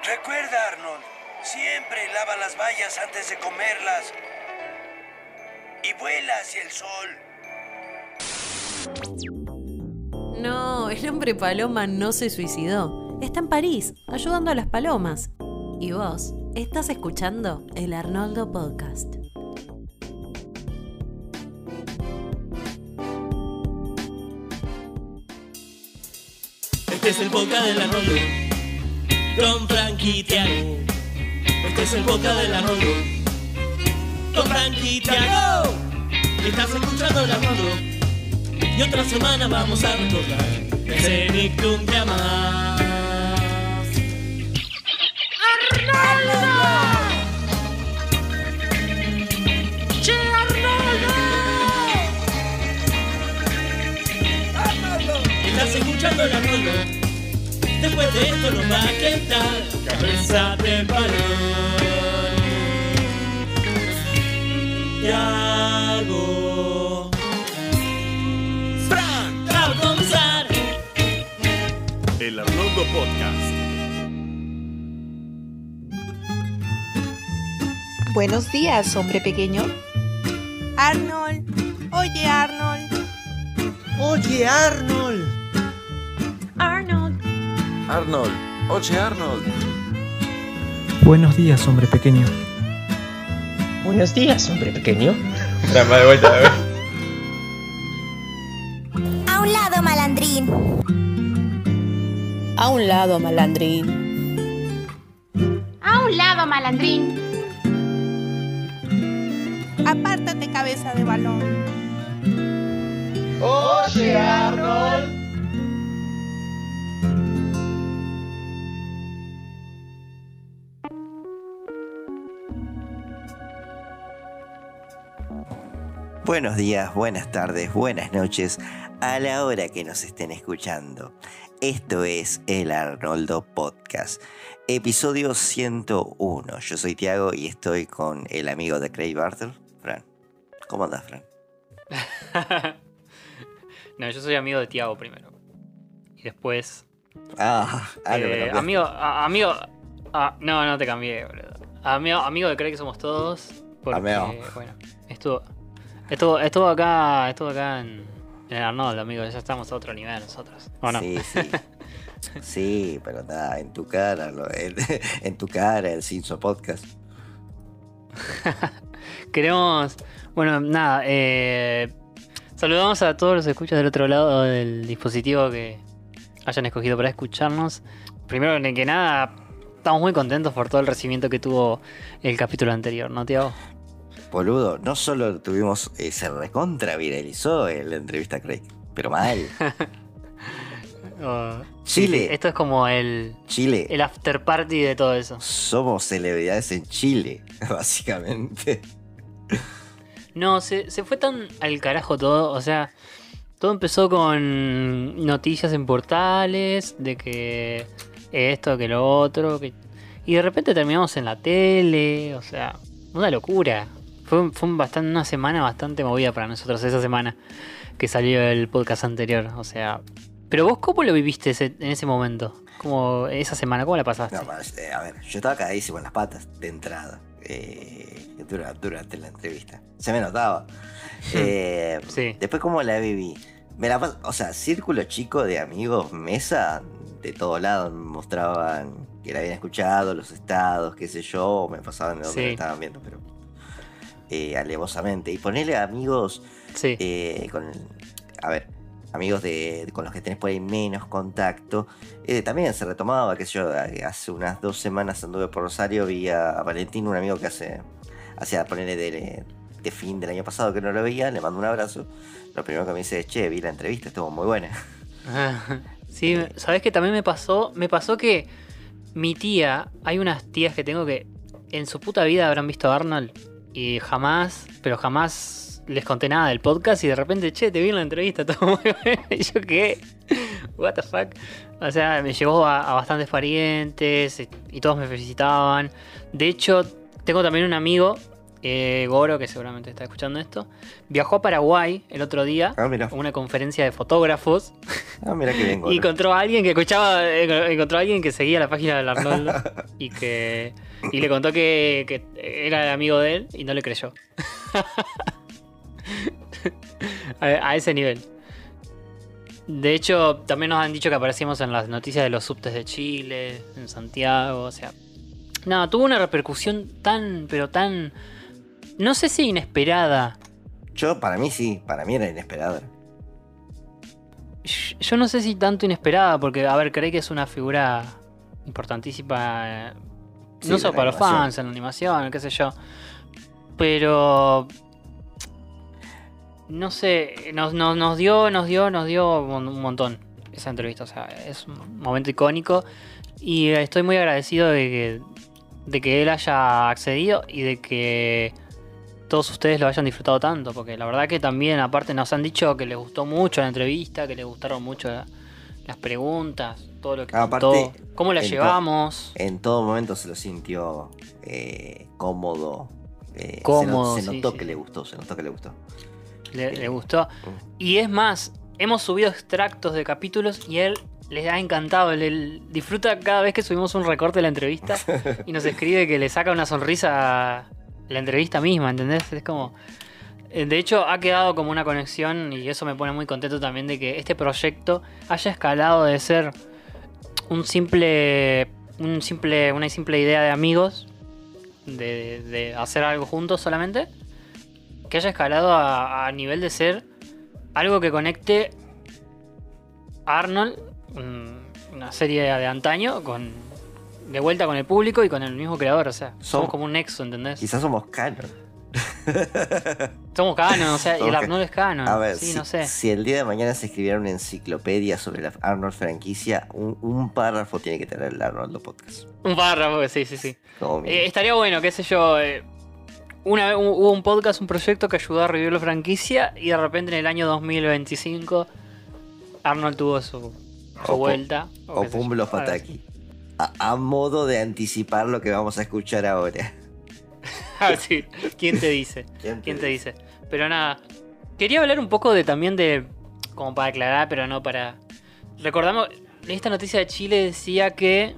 Recuerda, Arnold, siempre lava las bayas antes de comerlas. Y vuela hacia el sol. No, el hombre paloma no se suicidó. Está en París, ayudando a las palomas. Y vos, estás escuchando el Arnoldo Podcast. Este es el podcast del Arnoldo, con Frankie y Tiago. Este es el podcast del Arnoldo, con Frankie y Tiago. Estás escuchando el Arnoldo, y otra semana vamos a recordar ese Nick un día más. ¡Arnoldo! ¡Che, Arnoldo! ¡Arnoldo! Estás escuchando el Arnoldo. Después de esto nos va a quedar cabeza de balón. Tiago, Fran, va a comenzar el Arnoldo Podcast. Buenos días, hombre pequeño. Arnold, oye Arnold. Oye, Arnold. Arnold. Arnold, oye Arnold. Buenos días, hombre pequeño. Buenos días, hombre pequeño. Trampa de vuelta, a ver. A un lado, malandrín. A un lado, malandrín. A un lado, malandrín. Apártate, cabeza de balón. Oye, Arnold. Buenos días, buenas tardes, buenas noches, a la hora que nos estén escuchando. Esto es el Arnoldo Podcast, episodio 101. Yo soy Tiago y estoy con el amigo de Craig Bartel, Fran. ¿Cómo andás, Fran? No, yo soy amigo de Tiago primero. Y después... amigo. No te cambié, boludo. Amigo de Craig que somos todos. Porque, bueno, estuvo acá en el Arnold, amigo. Ya estamos a otro nivel nosotros. ¿O no? Sí. Sí, pero nada, en tu cara, en tu cara, el Cinso Podcast. Queremos... Bueno, nada, saludamos a todos los escuchas del otro lado del dispositivo que hayan escogido para escucharnos. Primero que nada, estamos muy contentos por todo el recibimiento que tuvo el capítulo anterior, ¿no, Tiago? Boludo, no solo tuvimos, se recontra viralizó la entrevista a Craig, pero mal. Chile. Sí, esto es como el after party de todo eso. Somos celebridades en Chile, básicamente. No, se fue tan al carajo todo, o sea, todo empezó con noticias en portales, de que esto, que lo otro, y de repente terminamos en la tele, o sea, una locura. Fue una semana bastante movida para nosotros, esa semana que salió el podcast anterior, o sea... Pero vos, ¿cómo lo viviste en ese momento? ¿Cómo esa semana, cómo la pasaste? No, a ver, yo estaba cagadísimo en las patas de entrada. Durante la entrevista. Se me notaba. Sí. Después, ¿cómo la viví? O sea, círculo chico de amigos, mesa, de todos lados me mostraban que la habían escuchado, los estados, qué sé yo, me pasaban de donde la estaban viendo, pero alevosamente. Y ponerle a amigos amigos con los que tenés por ahí menos contacto. También se retomaba, qué sé yo, hace unas 2 semanas anduve por Rosario, vi a Valentín, un amigo que hacía ponerle de fin del año pasado que no lo veía, le mando un abrazo. Lo primero que me dice es, che, vi la entrevista, estuvo muy buena. Sí, ¿sabés qué también me pasó? Me pasó que mi tía, hay unas tías que tengo que en su puta vida habrán visto a Arnold y jamás les conté nada del podcast y de repente, che, te vi en la entrevista, todo muy bueno. Y yo, ¿qué? What the fuck? O sea, me llevó a bastantes parientes y todos me felicitaban. De hecho, tengo también un amigo Goro, que seguramente está escuchando esto, viajó a Paraguay el otro día a una conferencia de fotógrafos. Mira que bien, Goro. Y encontró a alguien que encontró a alguien que seguía la página del Arnoldo y le contó que era el amigo de él y no le creyó. A ese nivel. De hecho, también nos han dicho que aparecíamos en las noticias de los subtes de Chile, en Santiago, o sea... No, tuvo una repercusión pero tan... No sé si inesperada. Para mí sí, para mí era inesperada. Yo no sé si tanto inesperada, porque, a ver, creí que es una figura importantísima, no solo para los fans, en la animación, qué sé yo. Pero... No sé, nos dio un montón esa entrevista, o sea, es un momento icónico y estoy muy agradecido de que él haya accedido y de que todos ustedes lo hayan disfrutado tanto, porque la verdad que también aparte nos han dicho que les gustó mucho la entrevista, que les gustaron mucho las preguntas, todo lo que contó, cómo la llevamos. En todo momento se lo sintió cómodo. Se notó que le gustó, Le gustó. Y es más, hemos subido extractos de capítulos y él les ha encantado. Él disfruta cada vez que subimos un recorte de la entrevista y nos escribe que le saca una sonrisa a la entrevista misma, ¿entendés? Es como... De hecho, ha quedado como una conexión y eso me pone muy contento también de que este proyecto haya escalado de ser una simple idea de amigos, de hacer algo juntos solamente, que haya escalado a nivel de ser algo que conecte a Arnold, una serie de antaño, de vuelta con el público y con el mismo creador. O sea, somos como un nexo, ¿entendés? Quizás somos canon. Somos canon, o sea, y el Arnold es canon. A ver, sí, no sé. Si el día de mañana se escribiera una enciclopedia sobre la Arnold franquicia, un párrafo tiene que tener el Arnold Podcast. Un párrafo, sí. Estaría bueno, qué sé yo... hubo un podcast, un proyecto que ayudó a revivir la franquicia y de repente en el año 2025 Arnold tuvo su vuelta. O Pumlos Pataki. A modo de anticipar lo que vamos a escuchar ahora. Sí. ¿Quién te dice? ¿Quién te dice? Pero nada, quería hablar un poco también de, como para aclarar, pero no para... Recordamos, esta noticia de Chile decía que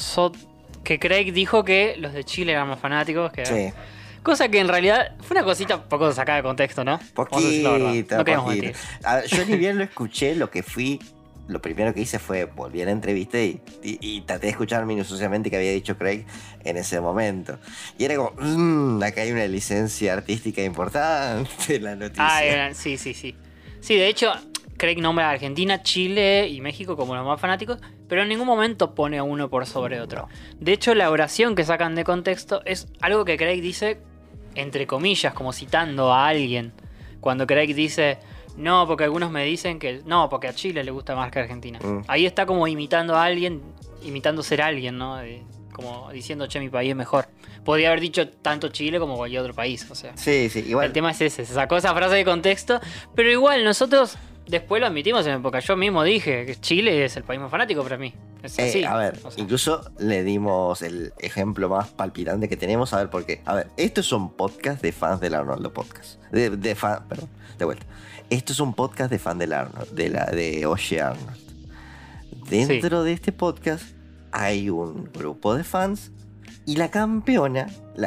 Craig dijo que los de Chile eran más fanáticos que... Sí. Cosa que en realidad fue una cosita un poco sacada de contexto, ¿no? Poquito. No queremos mentir. Yo ni bien lo escuché, lo primero que hice fue volví a la entrevista y traté de escuchar minuciosamente que había dicho Craig en ese momento. Y era como, acá hay una licencia artística importante en la noticia. Sí. Sí, de hecho, Craig nombra a Argentina, Chile y México como los más fanáticos, pero en ningún momento pone a uno por sobre otro. De hecho, la oración que sacan de contexto es algo que Craig dice entre comillas, como citando a alguien. Cuando Craig dice, no, porque algunos me dicen que no, porque a Chile le gusta más que a Argentina. Ahí está como imitando a alguien, imitando ser alguien, ¿no? Como diciendo, che, mi país es mejor. Podría haber dicho tanto Chile como cualquier otro país, o sea. Sí, igual. El tema es ese, se sacó esa frase de contexto, pero igual nosotros después lo admitimos en época. Yo mismo dije que Chile es el país más fanático para mí. Es así. A ver, o sea, incluso le dimos el ejemplo más palpitante que tenemos. A ver, ¿por qué? A ver, esto es un podcast de fans del Arnoldo Podcast. Perdón, de vuelta. Esto es un podcast de fan del Arnold, de Oye Arnold. Dentro de este podcast hay un grupo de fans y la campeona,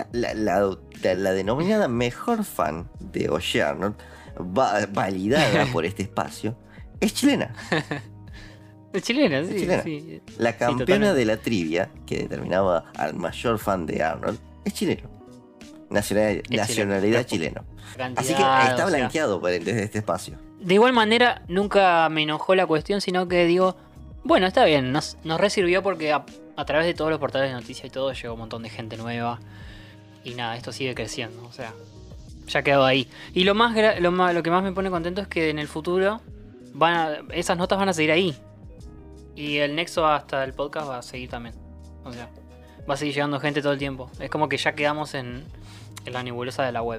la denominada mejor fan de Oye Arnold, validada por este espacio, es chilena. Es chilena, sí. Chilena. Sí. La campeona de la trivia que determinaba al mayor fan de Arnold es chileno. Nacionalidad chileno. Así que está blanqueado desde este espacio. De igual manera, nunca me enojó la cuestión, sino que digo, bueno, está bien, nos resirvió porque a través de todos los portales de noticias y todo llegó un montón de gente nueva. Y nada, esto sigue creciendo, o sea, ya quedó ahí. Y lo que más me pone contento es que en el futuro esas notas van a seguir ahí. Y el nexo hasta el podcast va a seguir también. O sea, va a seguir llegando gente todo el tiempo. Es como que ya quedamos en la nebulosa de la web.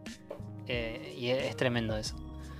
Y es tremendo eso.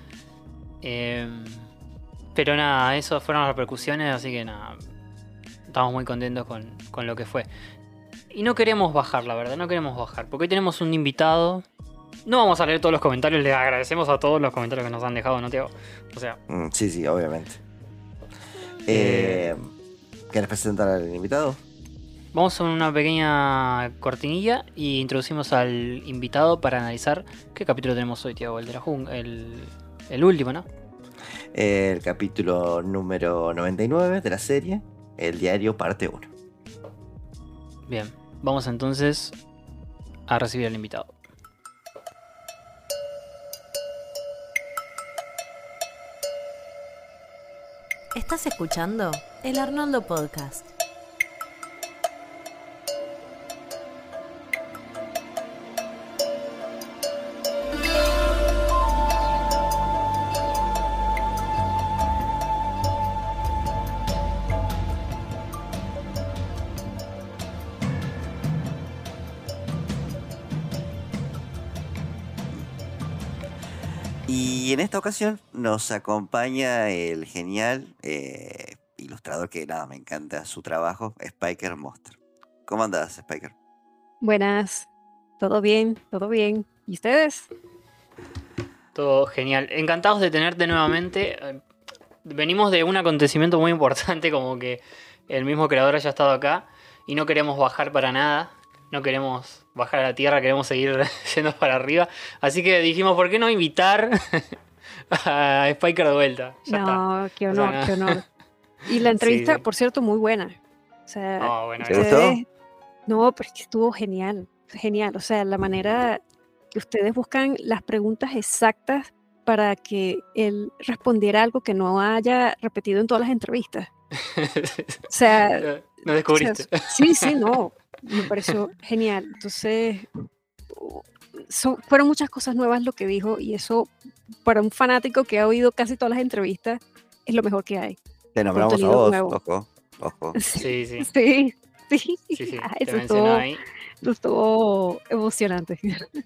Pero nada, eso fueron las repercusiones, así que nada, estamos muy contentos con lo que fue. Y no queremos bajar, la verdad, no queremos bajar. Porque hoy tenemos un invitado. No vamos a leer todos los comentarios, le agradecemos a todos los comentarios que nos han dejado, ¿no, Tiago? O sea... Sí, obviamente. ¿Querés presentar al invitado? Vamos a una pequeña cortinilla y introducimos al invitado para analizar qué capítulo tenemos hoy, Tiago. El de la jungla, el último, ¿no? El capítulo número 99 de la serie, El Diario, parte 1. Bien, vamos entonces a recibir al invitado. ¿Estás escuchando? El Arnoldo Podcast. Y en esta ocasión nos acompaña el genial ilustrador que nada, me encanta su trabajo, Spiker Monster. ¿Cómo andás, Spiker? Buenas, todo bien. ¿Y ustedes? Todo genial. Encantados de tenerte nuevamente. Venimos de un acontecimiento muy importante, como que el mismo creador haya estado acá y no queremos bajar para nada. No queremos bajar a la tierra, queremos seguir yendo para arriba. Así que dijimos, ¿por qué no invitar a Spiker de vuelta? Ya está. Qué honor, qué honor. Y la entrevista, sí. Por cierto, muy buena. O sea, bueno, ¿te gustó? No, pero es que estuvo genial. O sea, la manera que ustedes buscan las preguntas exactas para que él respondiera algo que no haya repetido en todas las entrevistas. O sea... No descubriste. O sea, sí, no. Me pareció genial. Entonces, fueron muchas cosas nuevas lo que dijo y eso, para un fanático que ha oído casi todas las entrevistas, es lo mejor que hay. Te nombramos a vos, nuevo. ojo. Sí. Sí. Te mencionó ahí. Estuvo emocionante.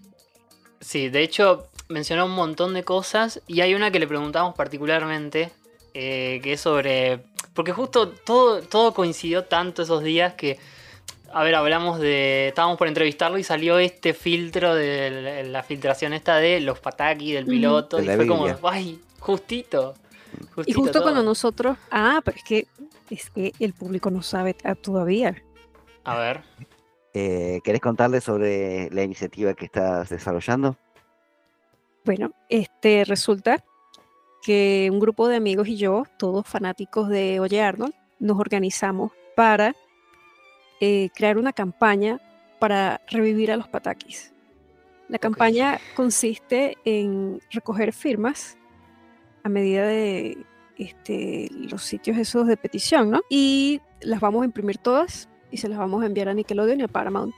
Sí, de hecho, mencionó un montón de cosas y hay una que le preguntamos particularmente, que es sobre... Porque justo todo coincidió tanto esos días que... A ver, estábamos por entrevistarlo y salió este filtro de la filtración esta de los pataki del piloto. De Y la fue Biblia. como, ¡ay! Justito. Y justo todo. cuando nosotros... pero es que el público no sabe todavía. A ver. ¿Querés contarle sobre la iniciativa que estás desarrollando? Bueno, resulta que un grupo de amigos y yo, todos fanáticos de Oye Arnold, nos organizamos para crear una campaña para revivir a los patakis. La campaña consiste en recoger firmas a medida de los sitios esos de petición, ¿no? Y las vamos a imprimir todas y se las vamos a enviar a Nickelodeon y a Paramount.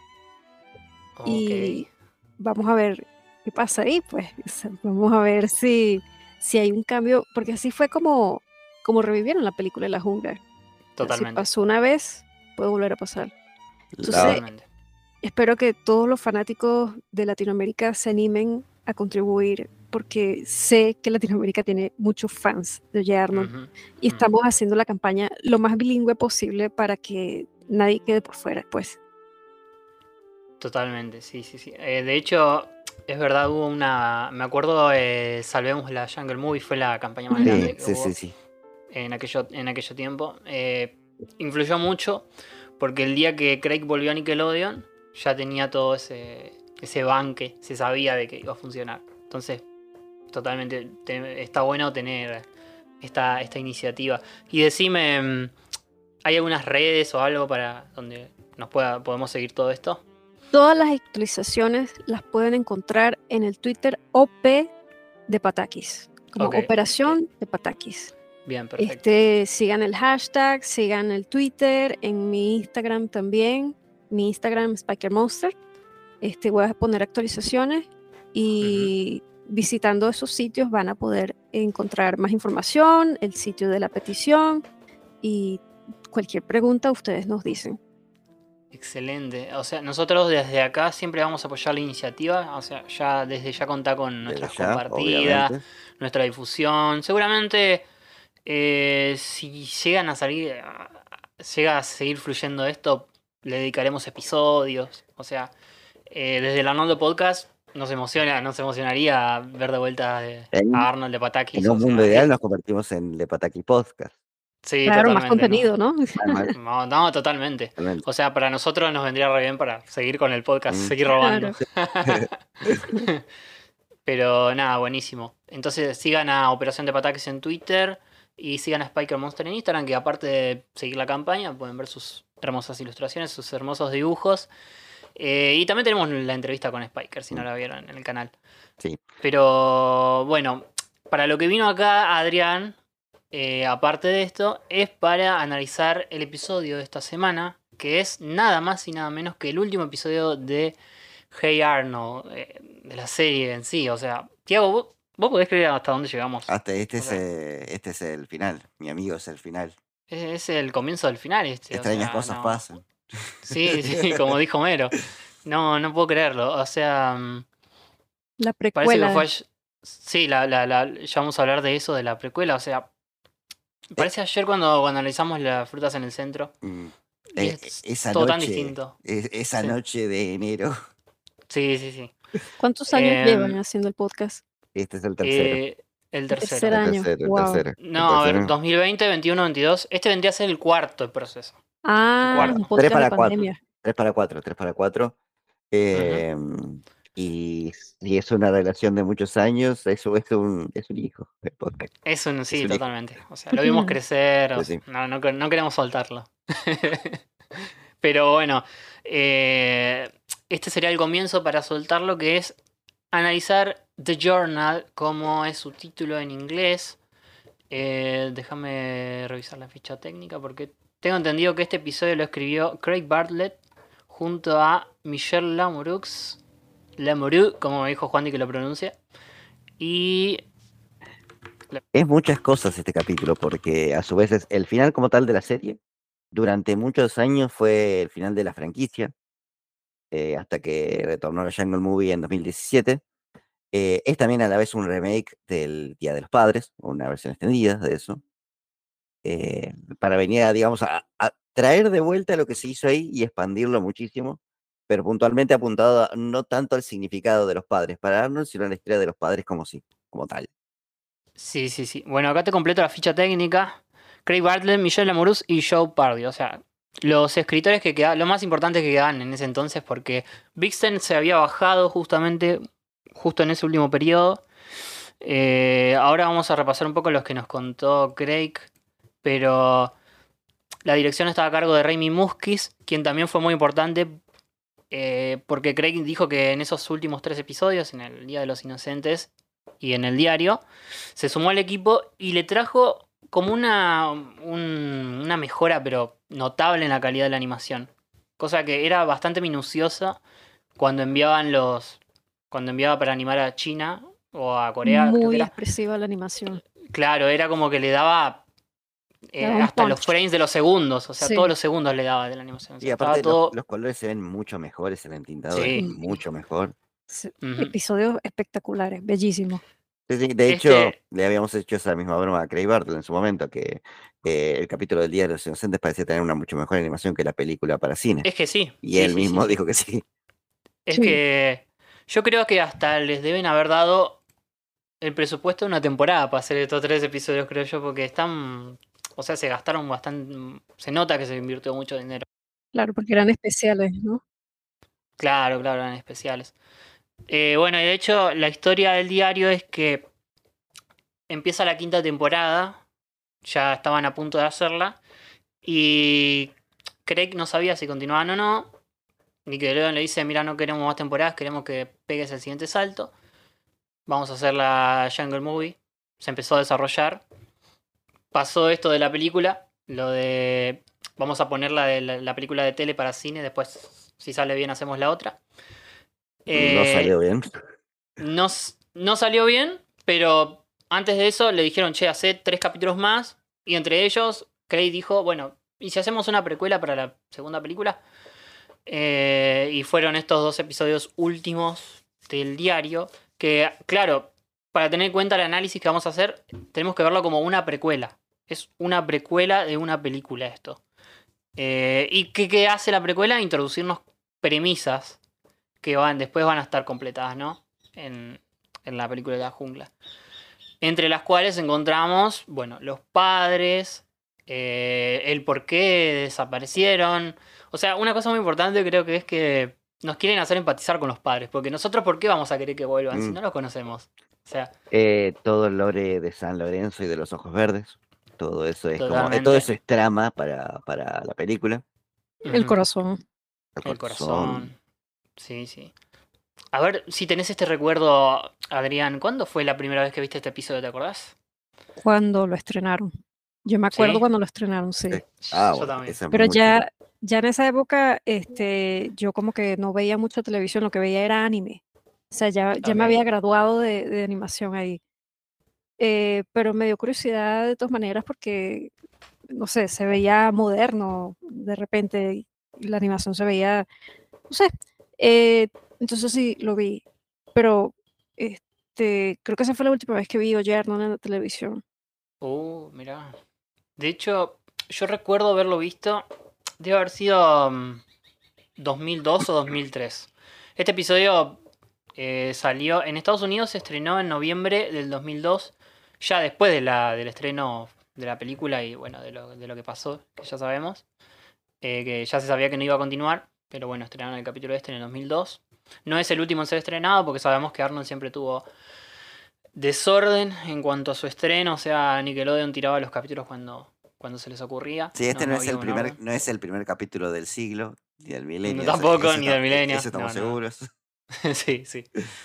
Y vamos a ver qué pasa ahí, pues. Vamos a ver si hay un cambio, porque así fue como revivieron la película de la jungla. Totalmente. Si pasó una vez, puede volver a pasar. Entonces, Totalmente. espero que todos los fanáticos de Latinoamérica se animen a contribuir, porque sé que Latinoamérica tiene muchos fans de Oye Arnold y estamos haciendo la campaña lo más bilingüe posible para que nadie quede por fuera, pues. Totalmente, sí. De hecho, es verdad, hubo una... Me acuerdo, Salvemos la Jungle Movie, fue la campaña más grande que hubo Sí. en aquello tiempo. Influyó mucho porque el día que Craig volvió a Nickelodeon ya tenía todo ese banque, se sabía de que iba a funcionar. Entonces, totalmente está bueno tener esta iniciativa. Y decime, ¿hay algunas redes o algo para donde podemos seguir todo esto? Todas las actualizaciones las pueden encontrar en el Twitter OP de Patakis, como Operación de Patakis. Bien, perfecto. Sigan el hashtag, sigan el Twitter, en mi Instagram también. Mi Instagram es Spiker Monster. Voy a poner actualizaciones y visitando esos sitios van a poder encontrar más información, el sitio de la petición y cualquier pregunta ustedes nos dicen. Excelente. O sea, nosotros desde acá siempre vamos a apoyar la iniciativa. O sea, desde ya contar con nuestras compartidas, nuestra difusión. Seguramente si llega a seguir fluyendo esto, le dedicaremos episodios. O sea, desde el Arnoldo Podcast nos emocionaría ver de vuelta a Arnold de Patakis. En un mundo ideal nos convertimos en Le Pataki Podcast. Sí, claro, totalmente, más contenido, ¿no? No, totalmente. O sea, para nosotros nos vendría re bien para seguir con el podcast, seguir robando. Pero nada, buenísimo. Entonces sigan a Operación de Patakis en Twitter y sigan a Spiker Monster en Instagram, que aparte de seguir la campaña, pueden ver sus hermosas ilustraciones, sus hermosos dibujos. Y también tenemos la entrevista con Spiker, si no la vieron en el canal. Sí. Pero bueno, para lo que vino acá Adrián, aparte de esto, es para analizar el episodio de esta semana, que es nada más y nada menos que el último episodio de Hey Arnold, de la serie en sí. O sea, Tiago, ¿vos podés creer hasta dónde llegamos? Hasta este es el final, mi amigo, es el final. Es el comienzo del final Extrañas cosas pasan. Sí, como dijo Homero. No puedo creerlo. O sea, la precuela. Parece que sí, ya vamos a hablar de eso, de la precuela. O sea, parece ayer cuando analizamos las frutas en el centro. Esa todo noche, tan distinto. Esa noche de enero. Sí. ¿Cuántos años llevan haciendo el podcast? Este es el tercero. El tercer año. Wow. No, a ver, 2020, 21, 22. Este vendría a ser el cuarto el proceso. Un podcast de pandemia. 3 para 4. Y si es una relación de muchos años, eso es un hijo del podcast. Sí, totalmente. O sea, lo vimos crecer, no queremos soltarlo. Pero bueno, este sería el comienzo para soltarlo, que es analizar The Journal, como es su título en inglés. Déjame revisar la ficha técnica porque tengo entendido que este episodio lo escribió Craig Bartlett junto a Michelle Lamoureux, como me dijo Juan que lo pronuncia. Y es muchas cosas este capítulo, porque a su vez es el final como tal de la serie. Durante muchos años fue el final de la franquicia, hasta que retornó la Jungle Movie en 2017. Es también a la vez un remake del Día de los Padres, una versión extendida de eso, para venir a traer de vuelta lo que se hizo ahí y expandirlo muchísimo, pero puntualmente apuntado no tanto al significado de los padres para Arnold, sino a la historia de los padres como tal. Sí. Bueno, acá te completo la ficha técnica. Craig Bartlett, Michelle Lamoureux y Joe Pardy. O sea, los escritores que quedaban, lo más importante que quedaban en ese entonces, porque Bixen se había bajado justo en ese último periodo. Ahora vamos a repasar un poco los que nos contó Craig, pero la dirección estaba a cargo de Raimi Muskis, quien también fue muy importante, porque Craig dijo que en esos últimos 3 episodios, en el Día de los Inocentes y en el diario, se sumó al equipo y le trajo como una mejora, pero notable en la calidad de la animación. Cosa que era bastante minuciosa cuando enviaba para animar a China o a Corea. Muy expresiva la animación. Claro, era como que le daba hasta los frames de los segundos, o sea, todos los segundos le daba de la animación. O sea, y aparte los colores se ven mucho mejores en el tintado, mucho mejor. Episodios espectaculares, bellísimos. Sí, de hecho, le habíamos hecho esa misma broma a Craig Bartlett en su momento, que el capítulo del Día de los Inocentes parecía tener una mucho mejor animación que la película para cine. Es que sí. Y él mismo dijo que sí. Es que yo creo que hasta les deben haber dado el presupuesto de una temporada para hacer estos 3 episodios, creo yo, porque se gastaron bastante, se nota que se invirtió mucho dinero. Claro, porque eran especiales, ¿no? Claro, eran especiales. Bueno, y de hecho, la historia del diario es que empieza la 5ª temporada, ya estaban a punto de hacerla, y Craig no sabía si continuaban o no. Nickelodeon le dice, mira, no queremos más temporadas, queremos que pegues el siguiente salto. Vamos a hacer la Jungle Movie. Se empezó a desarrollar. Pasó esto de la película, lo de vamos a poner la película de tele para cine, después si sale bien hacemos la otra. No salió bien. No salió bien, pero antes de eso le dijeron, hace 3 capítulos más, y entre ellos Craig dijo, bueno, ¿y si hacemos una precuela para la segunda película? Y fueron estos 2 episodios últimos del diario, que claro, para tener en cuenta el análisis que vamos a hacer, tenemos que verlo como una precuela. Es una precuela de una película esto. ¿Y qué hace la precuela? Introducirnos premisas que después van a estar completadas, ¿no? En la película de la jungla. Entre las cuales encontramos, bueno, los padres, el por qué desaparecieron. O sea, una cosa muy importante creo que es que nos quieren hacer empatizar con los padres. Porque nosotros, ¿por qué vamos a querer que vuelvan si no los conocemos? O sea, todo el lore de San Lorenzo y de los Ojos Verdes. Todo eso es como. Totalmente. Todo eso es trama para la película. El corazón. El corazón. Sí, sí. A ver si tenés este recuerdo, Adrián. ¿Cuándo fue la primera vez que viste este episodio? ¿Te acordás? Cuando lo estrenaron. Yo me acuerdo ¿Sí? cuando lo estrenaron, sí. Yo bueno, también. Pero ya en esa época, yo como que no veía mucho televisión, lo que veía era anime. O sea, ya me había graduado de animación ahí. Pero me dio curiosidad de todas maneras porque, no sé, se veía moderno de repente y la animación se veía, no sé. Entonces sí, lo vi. Pero creo que esa fue la última vez que vi Oye Arnold en la televisión. Mirá. De hecho, yo recuerdo haberlo visto, debe haber sido 2002 o 2003. Este episodio salió en Estados Unidos, se estrenó en noviembre del 2002, ya después del estreno de la película y bueno, de lo que pasó, que ya sabemos, que ya se sabía que no iba a continuar, pero bueno, estrenaron el capítulo en el 2002. No es el último en ser estrenado porque sabemos que Arnold siempre tuvo desorden en cuanto a su estreno, o sea, Nickelodeon tiraba los capítulos cuando se les ocurría. Sí, no es el primer capítulo del siglo, ni del milenio. No, tampoco, ni del milenio. Eso estamos seguros. Sí, sí.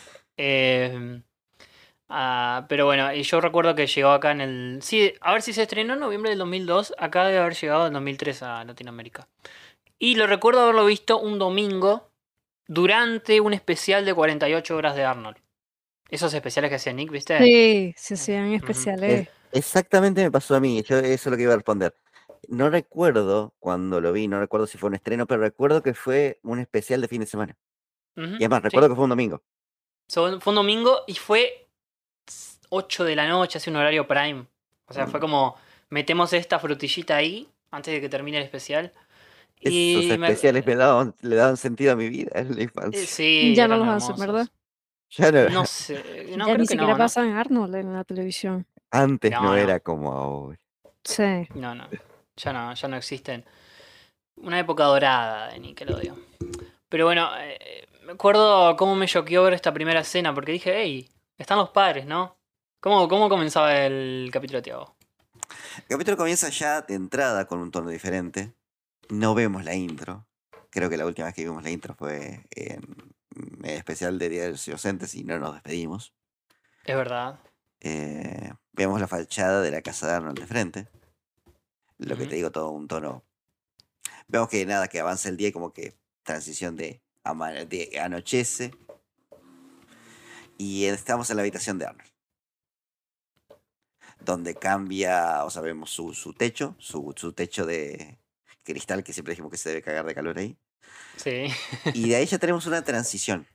Pero bueno, y yo recuerdo que llegó acá en el... Sí, a ver si se estrenó en noviembre del 2002, acá debe haber llegado en 2003 a Latinoamérica. Y lo recuerdo haberlo visto un domingo durante un especial de 48 horas de Arnold. Esos especiales que hacía Nick, ¿viste? Sí, se hacían especiales. Exactamente me pasó a mí, eso es lo que iba a responder. No recuerdo cuando lo vi, no recuerdo si fue un estreno, pero recuerdo que fue un especial de fin de semana. Y además, recuerdo que fue un domingo. Fue un domingo y fue 8 de la noche, así un horario prime. O sea, fue como, metemos esta frutillita ahí antes de que termine el especial. Esos especiales le daban sentido a mi vida en la infancia. Sí, ya no los hacen, ¿verdad? Ya no. No sé, no ya creo ni que siquiera pasan Arnold en la televisión. Antes no era como ahora. Sí. No, ya no existen. Una época dorada de Nickelodeon. Pero bueno, me acuerdo cómo me choqueó ver esta primera escena, porque dije, hey, están los padres, ¿no? ¿Cómo comenzaba el capítulo, Tiago? El capítulo comienza ya de entrada con un tono diferente. No vemos la intro. Creo que la última vez que vimos la intro fue en el especial de Día de los Inocentes y no nos despedimos. Es verdad. Vemos la fachada de la casa de Arnold de frente. Lo que te digo, todo un tono. Vemos que nada, que avanza el día y como que transición de anochece. Y estamos en la habitación de Arnold. Donde cambia, o sea, vemos su techo, su techo de cristal, que siempre dijimos que se debe cagar de calor ahí. Sí. Y de ahí ya tenemos una transición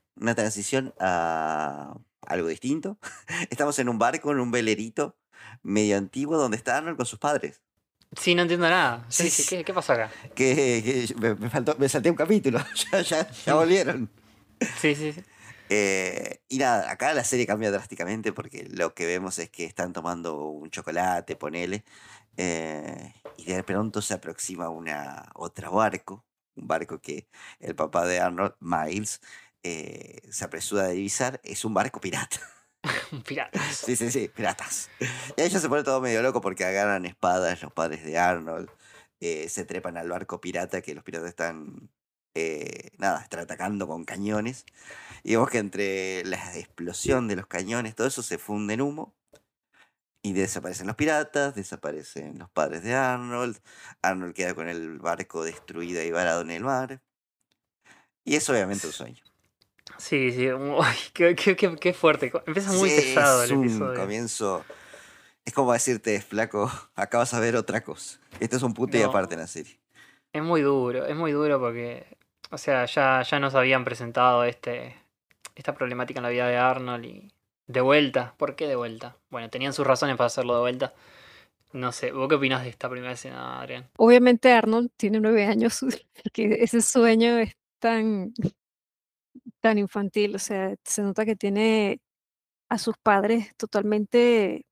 a algo distinto. Estamos en un barco, en un velerito medio antiguo, donde está Arnold con sus padres. Sí, no entiendo nada. Sí. ¿Qué pasó acá? Que me salté un capítulo, ya volvieron. Sí. Y nada, acá la serie cambia drásticamente porque lo que vemos es que están tomando un chocolate, ponele, y de pronto se aproxima otro barco, un barco que el papá de Arnold, Miles, se apresura a divisar, es un barco pirata. Piratas. Sí, piratas. Y ahí ya se pone todo medio loco porque agarran espadas los padres de Arnold, se trepan al barco pirata, que los piratas están atacando con cañones. Y vemos que entre la explosión de los cañones, todo eso se funde en humo. Y desaparecen los piratas, desaparecen los padres de Arnold. Arnold queda con el barco destruido y varado en el mar. Y es obviamente un sueño. Sí. Uy, qué fuerte. Empieza muy pesado el episodio. Un comienzo. Es como decirte, flaco, acabas a ver otra cosa. Esto es un punto y aparte en la serie. Es muy duro porque, o sea, ya nos habían presentado esta problemática en la vida de Arnold y de vuelta. ¿Por qué de vuelta? Bueno, tenían sus razones para hacerlo de vuelta. No sé, ¿vos qué opinás de esta primera escena, Adrián? Obviamente Arnold tiene 9 años, porque ese sueño es tan, tan infantil, o sea, se nota que tiene a sus padres totalmente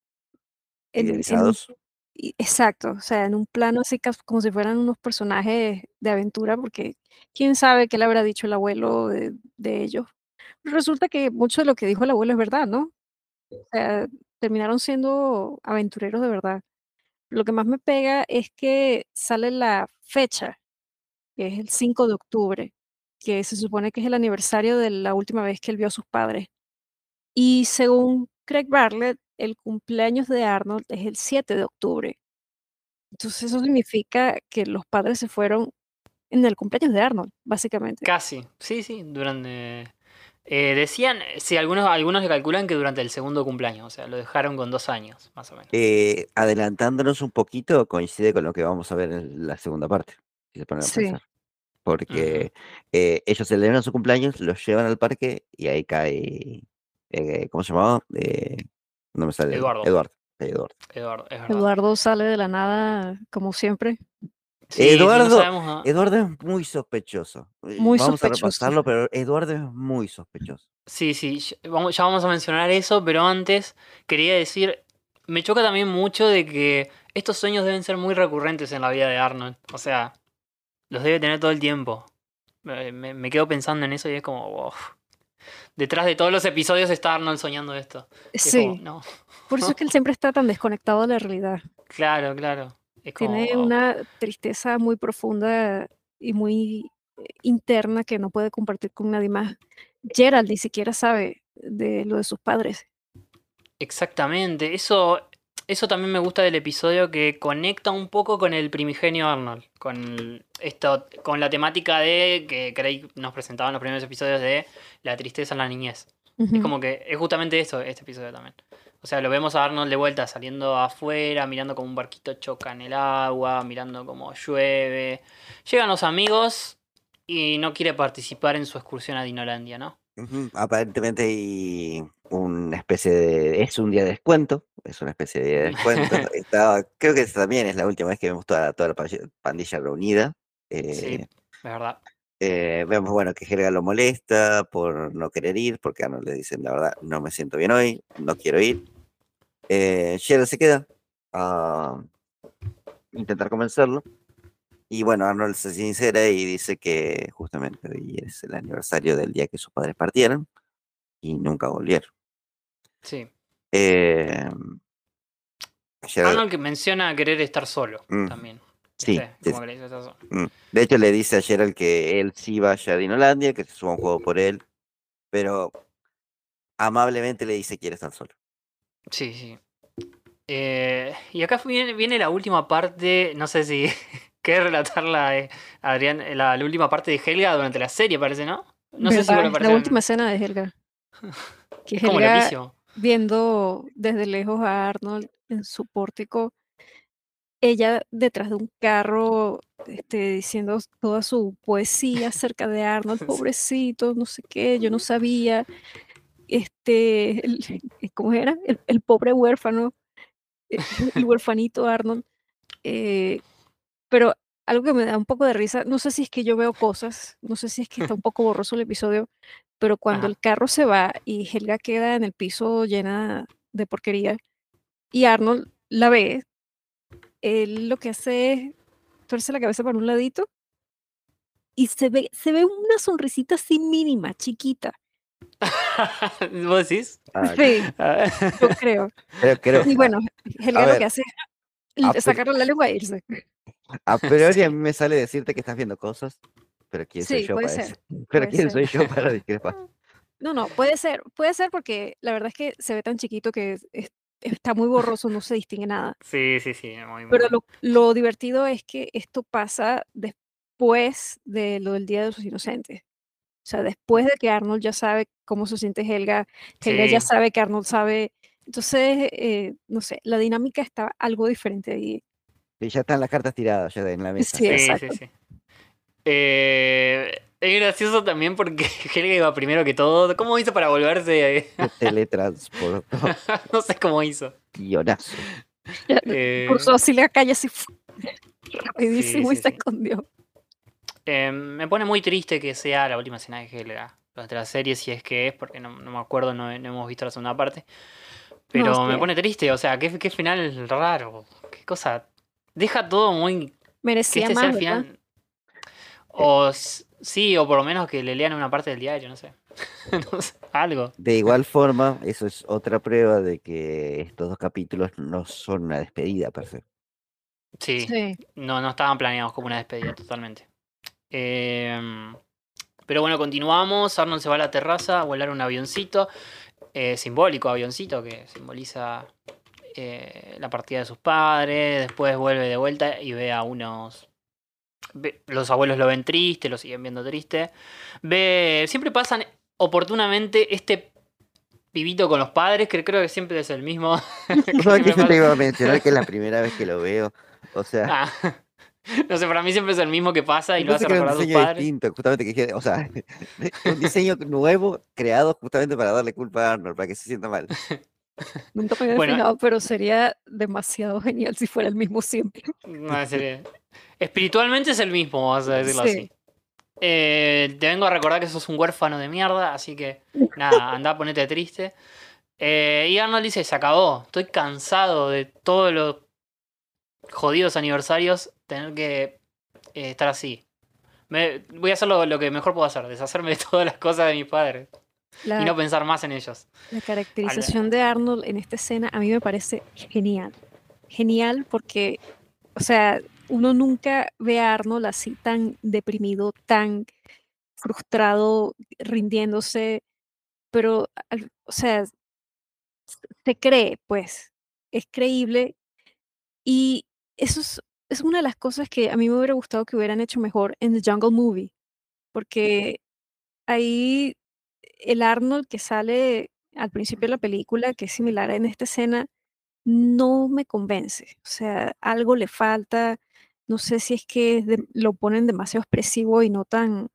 en un, Idealizados. exacto, o sea, en un plano así como si fueran unos personajes de aventura, porque quién sabe qué le habrá dicho el abuelo de ellos. Resulta que mucho de lo que dijo el abuelo es verdad, ¿no? O sea, terminaron siendo aventureros de verdad. Lo que más me pega es que sale la fecha, que es el 5 de octubre, que se supone que es el aniversario de la última vez que él vio a sus padres. Y según Craig Bartlett, el cumpleaños de Arnold es el 7 de octubre. Entonces eso significa que los padres se fueron en el cumpleaños de Arnold, básicamente. Casi, sí, durante... decían, sí, algunos le calculan que durante el segundo cumpleaños, o sea, lo dejaron con 2 años, más o menos. Adelantándonos un poquito, coincide con lo que vamos a ver en la segunda parte, si se ponen a Sí. pensar. Porque ellos celebran su cumpleaños, los llevan al parque y ahí cae, ¿cómo se llamaba? No me sale Eduardo. Eduardo, es verdad. Eduardo sale de la nada, como siempre. Sí, Eduardo, no sabemos, Eduardo es muy sospechoso. Muy Vamos a sospechoso. repasarlo, pero Eduardo es muy sospechoso. Sí, ya vamos a mencionar eso, pero antes quería decir, me choca también mucho de que estos sueños deben ser muy recurrentes en la vida de Arnold. O sea, los debe tener todo el tiempo. Me quedo pensando en eso y es como, wow. Detrás de todos los episodios está Arnold soñando esto. Y Sí. es como, no. Por eso es que él siempre está tan desconectado de la realidad. Claro. Es como, Tiene wow. una tristeza muy profunda y muy interna que no puede compartir con nadie más. Gerald ni siquiera sabe de lo de sus padres. Exactamente. Eso también me gusta del episodio, que conecta un poco con el primigenio Arnold. Con la temática de que Craig nos presentaba en los primeros episodios de la tristeza en la niñez. Es como que es justamente eso, este episodio también. O sea, lo vemos a Arnold de vuelta saliendo afuera, mirando como un barquito choca en el agua, mirando como llueve. Llegan los amigos y no quiere participar en su excursión a Dinolandia, ¿no? Aparentemente hay una especie de... Es un día de descuento. Es una especie de día de descuento. Creo que esta también es la última vez que vemos toda la pandilla reunida. Sí, es verdad. Vemos, bueno, que Helga lo molesta por no querer ir, porque a no le dicen, la verdad, no me siento bien hoy, no quiero ir. Cheryl se queda a intentar convencerlo. Y bueno, Arnold se sincera y dice que justamente hoy es el aniversario del día que sus padres partieron y nunca volvieron. Sí. Arnold que menciona querer estar solo también. Sí, como que le dice estar solo. De hecho le dice a Gerald que él sí vaya a Dinolandia, que se suba un juego por él, pero amablemente le dice que quiere estar solo. Sí. Y acá viene la última parte, no sé si querés relatarla, Adrián, la última parte de Helga durante la serie, parece, ¿no? No sé si ¿Verdad? lo parece. La última escena de Helga. Que es como Helga, loquísimo. viendo desde lejos a Arnold en su pórtico, ella detrás de un carro, diciendo toda su poesía acerca de Arnold, pobrecito, no sé qué, yo no sabía, ¿cómo era? El pobre huérfano, el huérfanito Arnold. Pero algo que me da un poco de risa, no sé si es que yo veo cosas, no sé si es que está un poco borroso el episodio, pero cuando el carro se va y Helga queda en el piso llena de porquería y Arnold la ve, él lo que hace es torce la cabeza para un ladito y se ve una sonrisita así mínima, chiquita. ¿Vos decís? Sí, yo creo. Y bueno, Helga lo que hace es sacarle la lengua e irse. A priori a mí me sale decirte que estás viendo cosas, pero ¿quién soy yo para eso? Pero ¿quién soy yo para discrepar? No, puede ser porque la verdad es que se ve tan chiquito que está muy borroso, no se distingue nada. Sí. Muy Pero lo divertido es que esto pasa después de lo del Día de los Inocentes. O sea, después de que Arnold ya sabe cómo se siente Helga ya sabe que Arnold sabe. Entonces, no sé, la dinámica está algo diferente ahí. Sí, ya están las cartas tiradas ya en la mesa. Sí, exacto. Sí. Es gracioso también porque Helga iba primero que todo. ¿Cómo hizo para volverse? Teletransportó. No sé cómo hizo. Guionazo. Ya, Eh, cruzó así la calle así rapidísimo sí, y sí, se sí. escondió. Me pone muy triste que sea la última escena de Helga. Los de la serie, si es que es, porque no me acuerdo, no hemos visto la segunda parte. No, Pero sí, me pone triste, o sea, qué final raro. Qué cosa. Deja todo muy. Que merecía este sea más, el ¿verdad? final. O sí, o por lo menos que le lean una parte del diario, no sé. No sé, algo. De igual forma, eso es otra prueba de que estos dos capítulos no son una despedida per se. Sí, Sí. no estaban planeados como una despedida totalmente. Pero bueno, continuamos. Arnold se va a la terraza a volar un avioncito. Simbólico avioncito que simboliza la partida de sus padres. Después vuelve de vuelta y ve a unos. Los abuelos lo ven triste, lo siguen viendo triste. Siempre pasan oportunamente este pibito con los padres, que creo que siempre es el mismo. O sea, que yo te iba a mencionar que es la primera vez que lo veo. O sea, Ah, no sé, para mí siempre es el mismo que pasa y me lo parece hace que era un recordar a sus diseño padres. distinto, justamente o sea, un diseño nuevo creado justamente para darle culpa a Arnold, para que se sienta mal. Nunca me había Bueno, fijado, pero sería demasiado genial si fuera el mismo siempre. no, espiritualmente es el mismo, vamos a decirlo Sí. así. Te vengo a recordar que sos un huérfano de mierda, así que nada, andá, ponete triste. Y Arnold dice, se acabó, estoy cansado de todos los jodidos aniversarios tener que estar así. Voy a hacer lo que mejor puedo hacer, deshacerme de todas las cosas de mis padres y La, no pensar más en ellos. la caracterización de Arnold en esta escena a mí me parece genial. Genial porque, o sea, uno nunca ve a Arnold así tan deprimido, tan frustrado, rindiéndose, pero, o sea, se cree, pues, es creíble y eso es una de las cosas que a mí me hubiera gustado que hubieran hecho mejor en The Jungle Movie, porque ahí el Arnold que sale al principio de la película, que es similar en esta escena, no me convence. O sea, algo le falta. No sé si es que lo ponen demasiado expresivo y no tan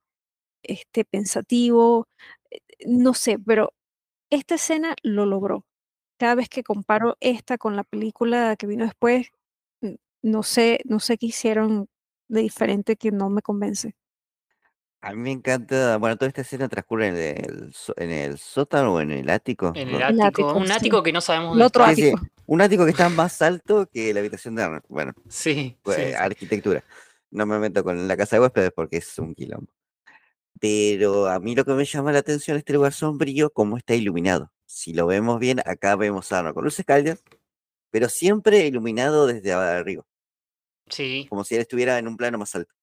pensativo. No sé, pero esta escena lo logró. Cada vez que comparo esta con la película que vino después, no sé qué hicieron de diferente que no me convence. A mí me encanta, bueno, toda esta escena transcurre en el sótano o en el ático. En el El ático, ático, un sí. ático que no sabemos El dónde otro está. Sí, sí, ático. un ático que está más alto que la habitación de Arnold. Bueno, Sí, pues, sí, sí. arquitectura. No me meto con la casa de huéspedes porque es un quilombo. Pero a mí lo que me llama la atención es este lugar sombrío, cómo está iluminado. Si lo vemos bien, acá vemos a Arnold con luces cálidas, pero siempre iluminado desde arriba, Sí, como si él estuviera en un plano más alto.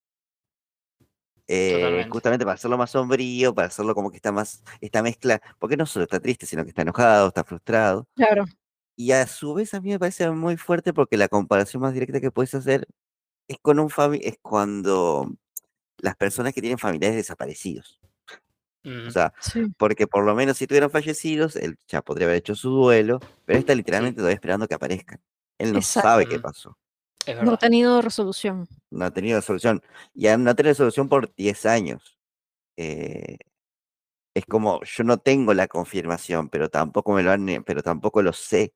totalmente. Justamente para hacerlo más sombrío, para hacerlo como que está más, esta mezcla, porque no solo está triste, sino que está enojado, está frustrado. Claro. Y a su vez a mí me parece muy fuerte porque la comparación más directa que puedes hacer es es cuando las personas que tienen familiares desaparecidos. O sea, Sí. porque por lo menos si tuvieran fallecidos, él ya podría haber hecho su duelo, pero él está Sí, literalmente todavía esperando que aparezcan. Él no sabe Exacto. qué pasó, es No ha verdad. tenido resolución. no ha tenido solución. Y no ha tenido solución por 10 años. Eh, es como, yo no tengo la confirmación, pero tampoco pero tampoco lo sé.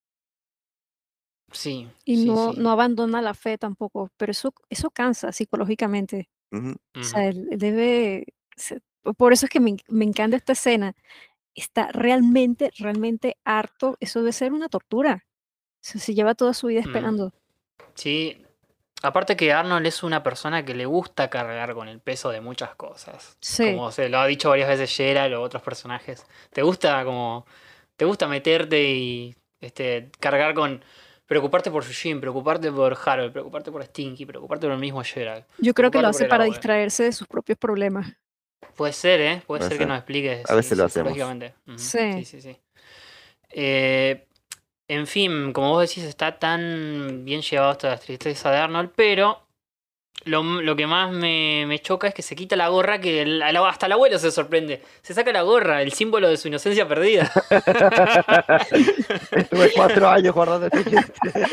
Sí, Y sí, no, sí. no abandona la fe tampoco, pero eso cansa psicológicamente. Ujú. O Ujú. sea, él debe, por eso es que me encanta esta escena. Está realmente, realmente harto. Eso debe ser una tortura. O sea, se lleva toda su vida Mm. esperando. Sí, aparte que Arnold es una persona que le gusta cargar con el peso de muchas cosas. Sí, Como se lo ha dicho varias veces Geralt o otros personajes. Te gusta meterte y cargar con preocuparte por Eugene, preocuparte por Harold, preocuparte por Stinky, preocuparte por el mismo Geralt, yo creo que lo preocuparte por hace el para abuelo. distraerse de sus propios problemas. Puede ser, ¿eh? Puede Puede ser que ser. nos explique A veces lo hacemos. psicológicamente. Ujú. Sí. Sí, sí, sí. En fin, como vos decís, está tan bien llevado hasta la tristeza de Arnold, pero lo que más me choca es que se quita la gorra, que hasta el abuelo se sorprende. Se saca la gorra, el símbolo de su inocencia perdida. Estuve 4 años guardando este chiste.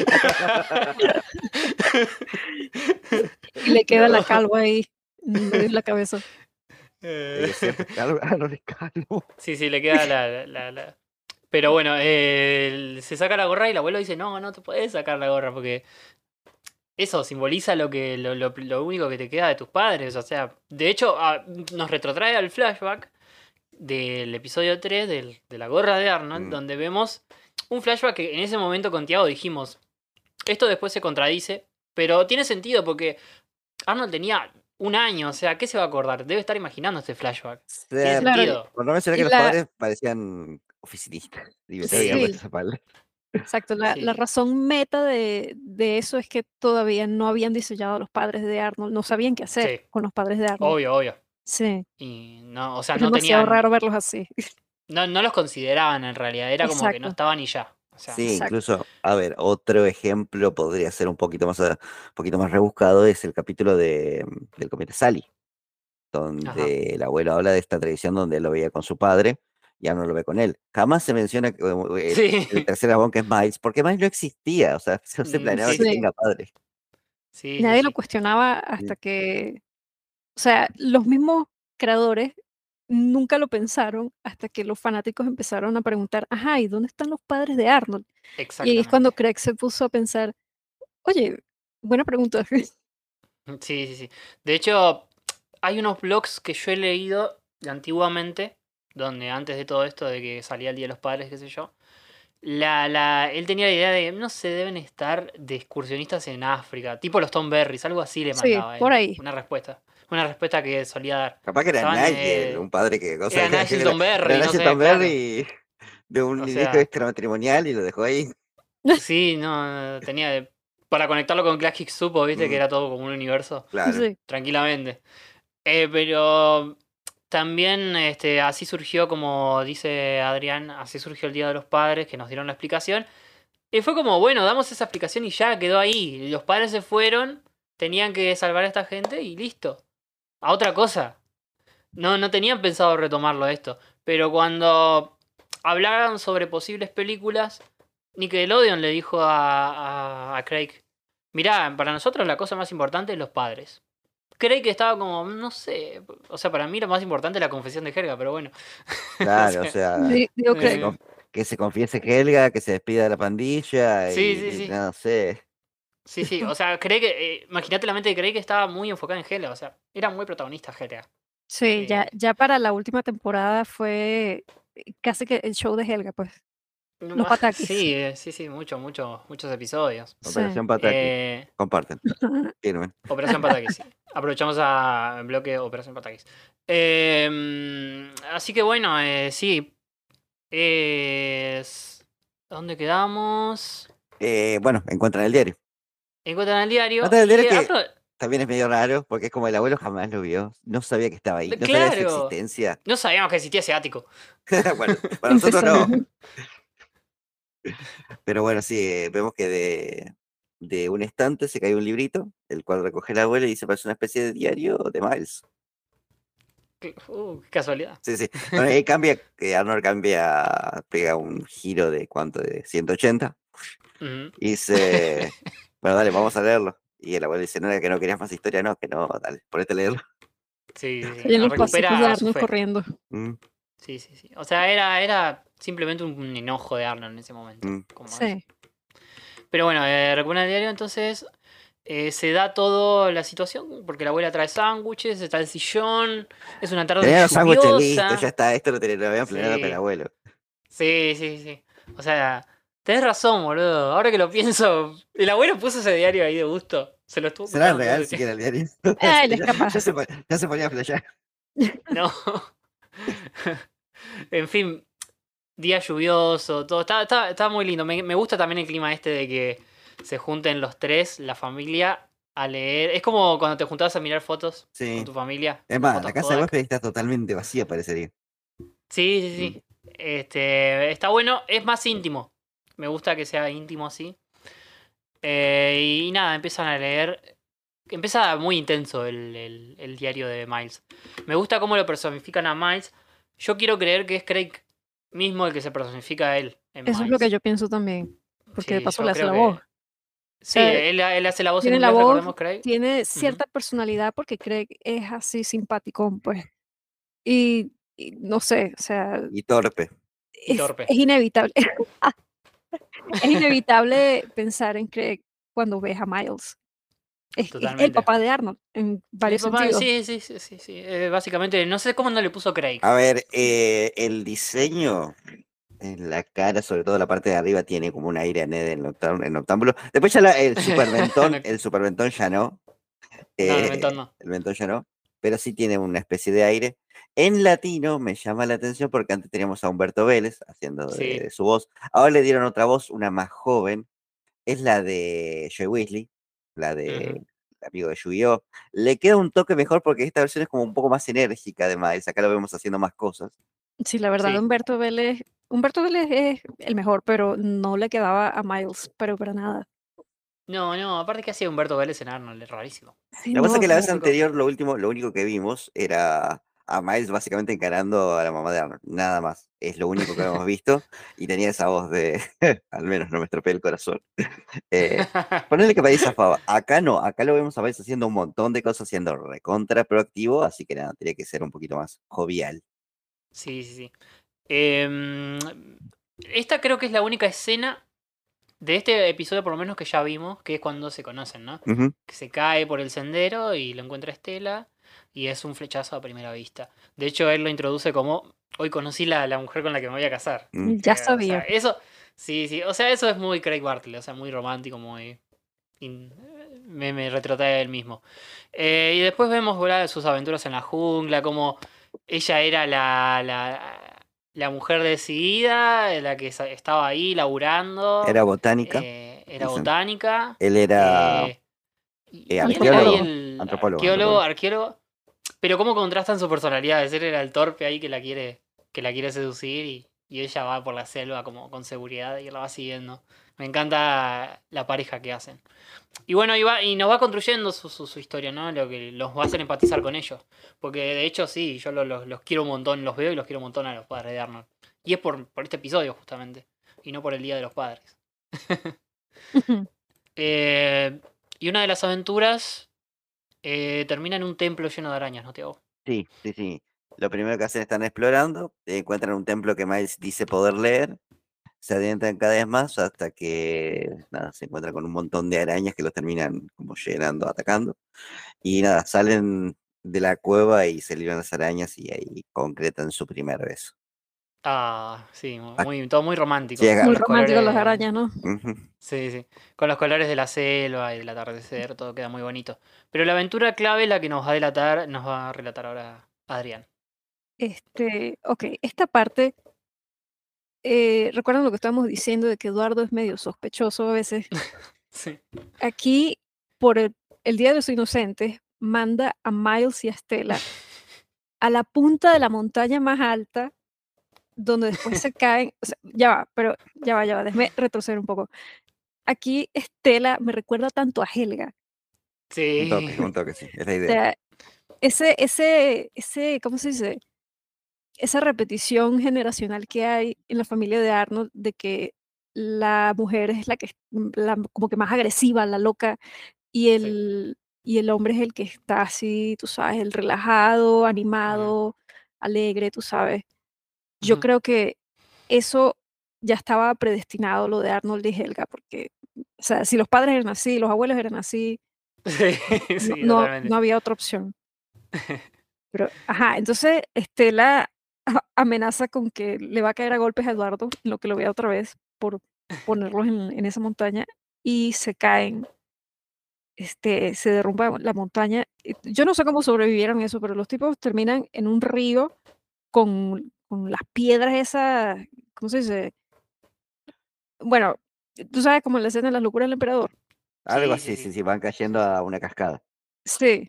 Y le queda la No. calva ahí en medio de la cabeza. Es cierto, Arnold es calvo. Sí, sí, le queda Pero bueno, se saca la gorra y el abuelo dice, no te puedes sacar la gorra porque eso simboliza lo único que te queda de tus padres. O sea, de hecho, nos retrotrae al flashback del episodio 3 de la gorra de Arnold, donde vemos un flashback que en ese momento con Tiago dijimos, esto después se contradice, pero tiene sentido porque Arnold tenía 1 año, o sea, ¿qué se va a acordar? Debe estar imaginando este flashback. Tiene sentido. Por no mencionar que los padres parecían oficinistas. Sí. Exacto, la razón meta de eso es que todavía no habían diseñado a los padres de Arnold, no sabían qué hacer con los padres de Arnold. Obvio. Sí. Y no, o sea, Es no demasiado tenían. raro verlos así. No los consideraban en realidad, era como que no estaban y ya. O sea, Sí, incluso, a ver, otro ejemplo podría ser un poquito más rebuscado, es el capítulo del cometa Sally, donde el abuelo habla de esta tradición donde él lo veía con su padre, ya no lo ve con él. Jamás se menciona el tercer eslabón que es Miles, porque Miles no existía, o sea, no se planeaba que tenga padre. Nadie lo cuestionaba hasta que, o sea, los mismos creadores nunca lo pensaron hasta que los fanáticos empezaron a preguntar, ajá, ¿y dónde están los padres de Arnold? Y ahí es cuando Craig se puso a pensar, oye, buena pregunta. Sí. De hecho, hay unos blogs que yo he leído antiguamente, donde antes de todo esto, de que salía el Día de los Padres, qué sé yo, él tenía la idea de, no sé, deben estar de excursionistas en África, tipo los Tom Berries, algo así le mandaba por ahí. Una respuesta que solía dar. Capaz que era Nigel, un padre que... Era Nigel Tom Berry, no sé, Tom Berry de un hijo extramatrimonial y lo dejó ahí. Sí, no, tenía... Para conectarlo con Classic Supo, viste, que era todo como un universo. Claro. Sí. Tranquilamente. Pero también así surgió, como dice Adrián, así surgió el Día de los Padres, que nos dieron la explicación. Y fue como, bueno, damos esa explicación y ya quedó ahí. Los padres se fueron, tenían que salvar a esta gente y listo. A otra cosa. No tenían pensado retomarlo esto. Pero cuando hablaron sobre posibles películas, Nickelodeon le dijo a Craig, mirá, para nosotros la cosa más importante es los padres. Craig estaba como, no sé, o sea, para mí lo más importante es la confesión de Helga, pero bueno. Claro, o sea, que se confiese Helga, que se despida de la pandilla sí. No sé. Sí, o sea, imagínate la mente de Craig que estaba muy enfocada en Helga, o sea, era muy protagonista Helga. Sí, ya para la última temporada fue casi que el show de Helga, pues. Los Patakis. Sí, muchos episodios. Operación Patakis. Comparten. Operación Patakis, sí. Aprovechamos el bloque Operación Patakis. Así que bueno, sí. ¿Dónde quedamos? Bueno, encuentran el diario. Encuentran el diario. Que también es medio raro, porque es como el abuelo jamás lo vio. No sabía que estaba ahí. No sabía su existencia. No sabíamos que existía ese ático. Bueno, para nosotros no. Pero bueno, sí, vemos que de un estante se cae un librito, el cual recoge el abuelo y dice, parece una especie de diario de Miles. Qué casualidad. Sí. Bueno, ahí cambia, que Arnold pega un giro de ¿cuánto? De 180. Y dice, bueno, dale, vamos a leerlo. Y el abuelo dice, no, era que no querías más historia, no, que no, dale, ponete a leerlo. Sí. Y en los pasillos de Arnold corriendo. Sí. O sea, era simplemente un enojo de Arnold en ese momento. Sí. Pero bueno, recuerda el diario, entonces se da toda la situación, porque la abuela trae sándwiches, está el sillón, es una tarde lluviosa. Los sándwiches listos, ya está, esto lo habían planeado con el abuelo. Sí. O sea, tenés razón, boludo. Ahora que lo pienso, el abuelo puso ese diario ahí de gusto. Se lo estuvo ¿Será real si quiere el diario? Ya se ponía a flashear. No. En fin, día lluvioso, todo. Está muy lindo. Me gusta también el clima de que se junten los tres, la familia, a leer. Es como cuando te juntabas a mirar fotos con tu familia. Es más, la casa de huésped está totalmente vacía, parecería. Sí. Está bueno, es más íntimo. Me gusta que sea íntimo así. Y nada, empiezan a leer. Empieza muy intenso el diario de Miles. Me gusta cómo lo personifican a Miles. Yo quiero creer que es Craig mismo el que se personifica a él. Eso es lo que yo pienso también. Porque de paso le hace la voz. Sí, él hace la voz tiene en inglés, la voz, recordemos Craig. Tiene cierta personalidad porque Craig es así simpaticón, pues. Y no sé, o sea... Y torpe. Y torpe. Es inevitable. Es inevitable pensar en que cuando ves a Miles. Es el Totalmente. papá de Arnold, en El varios papá, sentidos. sí. Básicamente, no sé cómo no le puso Craig. A ver, el diseño en la cara, sobre todo la parte de arriba, tiene como un aire a Ned en Noctámbulo. Después ya el superventón ya no. No, el mentón no. El mentón ya no, pero sí tiene una especie de aire. En latino me llama la atención porque antes teníamos a Humberto Vélez haciendo Sí. de su voz. Ahora le dieron otra voz, una más joven. Es la de Joy Weasley, la de el amigo de Yu-Gi-Oh! Le queda un toque mejor porque esta versión es como un poco más enérgica de Miles. Acá lo vemos haciendo más cosas. Sí, la verdad, Sí. Humberto Vélez es el mejor, pero no le quedaba a Miles, pero para nada. No, aparte que hacía Humberto Vélez en Arnold, es rarísimo. Sí, La cosa es que la vez no, anterior, lo único que vimos era a Miles básicamente encarando a la mamá de Arnold. Nada más. Es lo único que hemos visto. Y tenía esa voz de, al menos no me estropee el corazón. Ponele que para esa fava. Acá no, acá lo vemos a Miles haciendo un montón de cosas, siendo recontra proactivo. Así que nada, tenía que ser un poquito más jovial. Sí. Esta creo que es la única escena de este episodio, por lo menos que ya vimos, que es cuando se conocen, ¿no? Ujú. Que se cae por el sendero y lo encuentra Estela y es un flechazo a primera vista. De hecho, él lo introduce como, hoy conocí la mujer con la que me voy a casar. Ya O sea, sabía. eso, sí, o sea, eso es muy Craig Bartlett, o sea, muy romántico, muy... me retrata a él mismo. Y después vemos ¿verdad? Sus aventuras en la jungla, como ella era la mujer decidida, la que estaba ahí laburando. Era botánica. Era dicen. botánica. Él era Y él era ahí arqueólogo. el Antropólogo. arqueólogo. Pero cómo contrastan sus personalidades. Él era el torpe ahí que la quiere seducir y ella va por la selva como con seguridad y la va siguiendo. Me encanta la pareja que hacen. Y bueno, y nos va construyendo su historia, ¿no? Lo que los va a hacer empatizar con ellos. Porque de hecho sí, yo los quiero un montón, los veo y los quiero un montón a los padres de Arnold. Y es por este episodio justamente. Y no por el Día de los Padres. Y una de las aventuras termina en un templo lleno de arañas, ¿no, Tiago? Sí. Lo primero que hacen están explorando, encuentran un templo que Miles dice poder leer, se adentran cada vez más hasta que nada, se encuentran con un montón de arañas que los terminan como llenando, atacando. Y nada, salen de la cueva y se libran las arañas y ahí concretan su primer beso. Ah, sí, todo muy romántico. Sí, Muy romántico las arañas, ¿no? Sí. Con los colores de la selva y del atardecer, todo queda muy bonito. Pero la aventura clave, la que nos va a relatar ahora Adrián. Ok, esta parte, ¿recuerdan lo que estábamos diciendo de que Eduardo es medio sospechoso a veces? Sí. Aquí, por el Día de los Inocentes, manda a Miles y a Stella a la punta de la montaña más alta, donde después se caen. O sea, ya va, déjame retroceder un poco. Aquí Stella me recuerda tanto a Helga. Sí. Un toque, sí, es la O idea. sea, ese, ¿cómo se dice? Esa repetición generacional que hay en la familia de Arnold de que la mujer es la que como que más agresiva, la loca, y el hombre es el que está así, tú sabes, el relajado, animado, alegre, tú sabes. Yo creo que eso ya estaba predestinado, lo de Arnold y Helga, porque, o sea, si los padres eran así, los abuelos eran así, Sí, no totalmente. había otra opción. Pero, entonces Estela amenaza con que le va a caer a golpes a Eduardo, en lo que lo vea otra vez, por ponerlos en esa montaña, y se caen. Se derrumba la montaña. Yo no sé cómo sobrevivieron eso, pero los tipos terminan en un río con las piedras esas, ¿cómo se dice? Bueno, tú sabes como en la escena de las locuras del emperador. Algo así, sí, van cayendo a una cascada. Sí.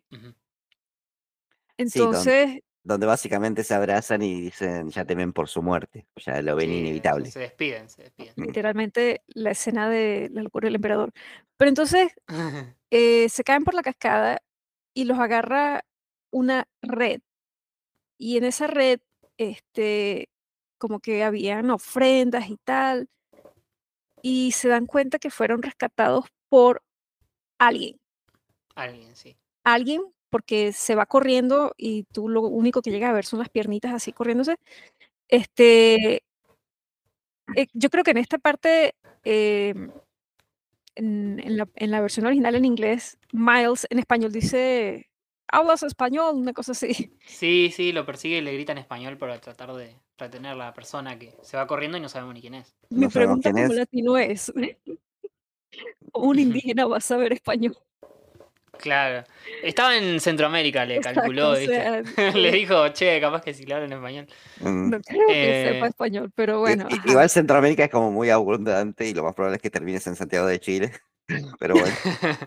Sí, Entonces, donde básicamente se abrazan y dicen, ya temen por su muerte, ya lo ven inevitable. Se despiden. literalmente la escena de la locura del emperador. Pero entonces se caen por la cascada y los agarra una red. Y en esa red, como que habían ofrendas y tal. Y se dan cuenta que fueron rescatados por alguien. Alguien, sí. Alguien, porque se va corriendo y tú lo único que llegas a ver son las piernitas así corriéndose. Yo creo que en esta parte, en la versión original en inglés, Miles en español dice, hablas español, una cosa así. Sí, lo persigue y le grita en español para tratar de retener a la persona que se va corriendo y no sabemos ni quién es. Mi No sabemos pregunta quién como es. latino es, ¿cómo un indígena va a saber español? Claro. Estaba en Centroamérica, le Exacto, calculó, o ¿viste? sea, Le dijo, che, capaz que si le hablan en español. no creo que sepa Eh, español, pero bueno, ajá. Igual Centroamérica es como muy abundante y lo más probable es que termines en Santiago de Chile. Pero bueno.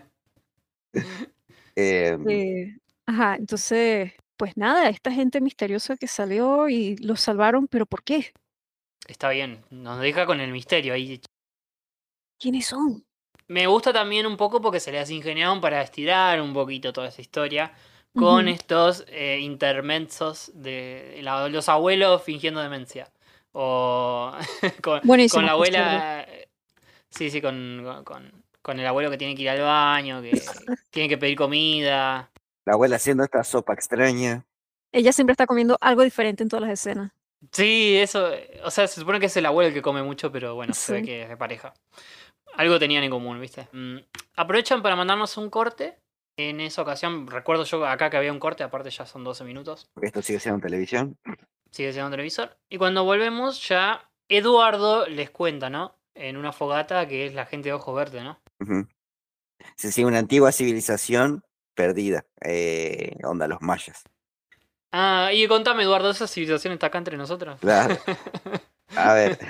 Ajá, entonces, pues nada, esta gente misteriosa que salió y los salvaron, pero ¿por qué? Está bien, nos deja con el misterio ahí. ¿Quiénes son? Me gusta también un poco porque se les ingeniaron para estirar un poquito toda esa historia con Ujú. estos intermenzos de los abuelos fingiendo demencia. O con Buenísimo, la por cierto. abuela. Sí, con el abuelo que tiene que ir al baño, que tiene que pedir comida. La abuela haciendo esta sopa extraña. Ella siempre está comiendo algo diferente en todas las escenas. Sí, eso. O sea, se supone que es el abuelo el que come mucho, pero bueno, se ve Sí. que es de pareja. Algo tenían en común, ¿viste? Aprovechan para mandarnos un corte. En esa ocasión, recuerdo yo acá que había un corte, aparte ya son 12 minutos. Porque esto sigue siendo en televisión. Sigue siendo un televisor. Y cuando volvemos, ya Eduardo les cuenta, ¿no? En una fogata que es la gente de ojos verdes, ¿no? Ujú. Sí, sí, una antigua civilización perdida. Onda, los mayas. Ah, y contame, Eduardo, ¿esa civilización está acá entre nosotros? Claro. A ver.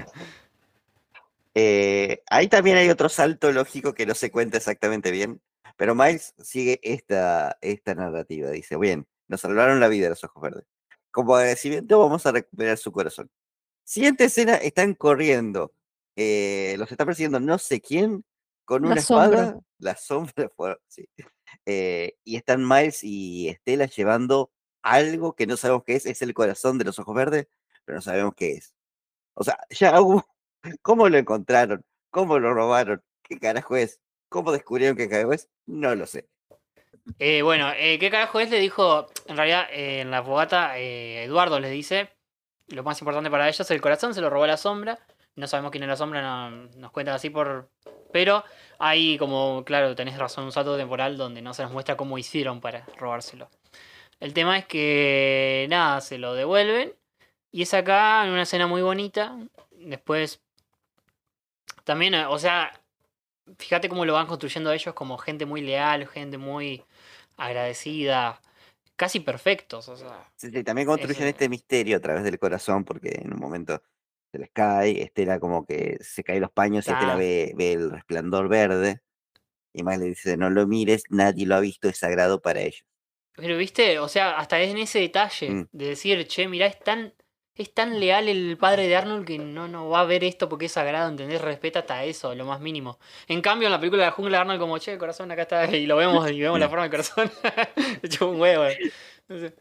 Ahí también hay otro salto lógico que no se cuenta exactamente bien. Pero Miles sigue esta narrativa. Dice, bien, nos salvaron la vida de los ojos verdes. Como agradecimiento vamos a recuperar su corazón. Siguiente escena, están corriendo. Los está persiguiendo no sé quién con La una espada. sombra. La sombra, sí. Y están Miles y Estela llevando algo que no sabemos qué es el corazón de los ojos verdes, pero no sabemos qué es. O sea, ya hubo. ¿Cómo lo encontraron? ¿Cómo lo robaron? ¿Qué carajo es? ¿Cómo descubrieron qué carajo es? No lo sé. Bueno, ¿qué carajo es? Le dijo, en realidad, en la fogata, Eduardo les dice, lo más importante para ellos es el corazón, se lo robó la sombra. No sabemos quién es la sombra, nos cuentan así por... Pero hay como, claro, tenés razón, un salto temporal donde no se nos muestra cómo hicieron para robárselo. El tema es que, nada, se lo devuelven. Y es acá, en una escena muy bonita. Después, también, o sea, fíjate cómo lo van construyendo ellos como gente muy leal, gente muy agradecida, casi perfectos, o sea. Sí, sí, también construyen es- este misterio a través del corazón, porque en un momento se les cae, Estela como que se caen los paños y Estela Ah, ve el resplandor verde. Y Miles le dice, no lo mires, nadie lo ha visto, es sagrado para ellos. pero viste, o sea, hasta en ese detalle de decir, che, mirá, es tan leal el padre de Arnold que no va a ver esto porque es sagrado, ¿entendés? Respeta hasta eso, lo más mínimo. En cambio, en la película de la jungla, Arnold como, che, corazón, acá está, y lo vemos, y vemos la forma del corazón. Hecho un huevo. No sé.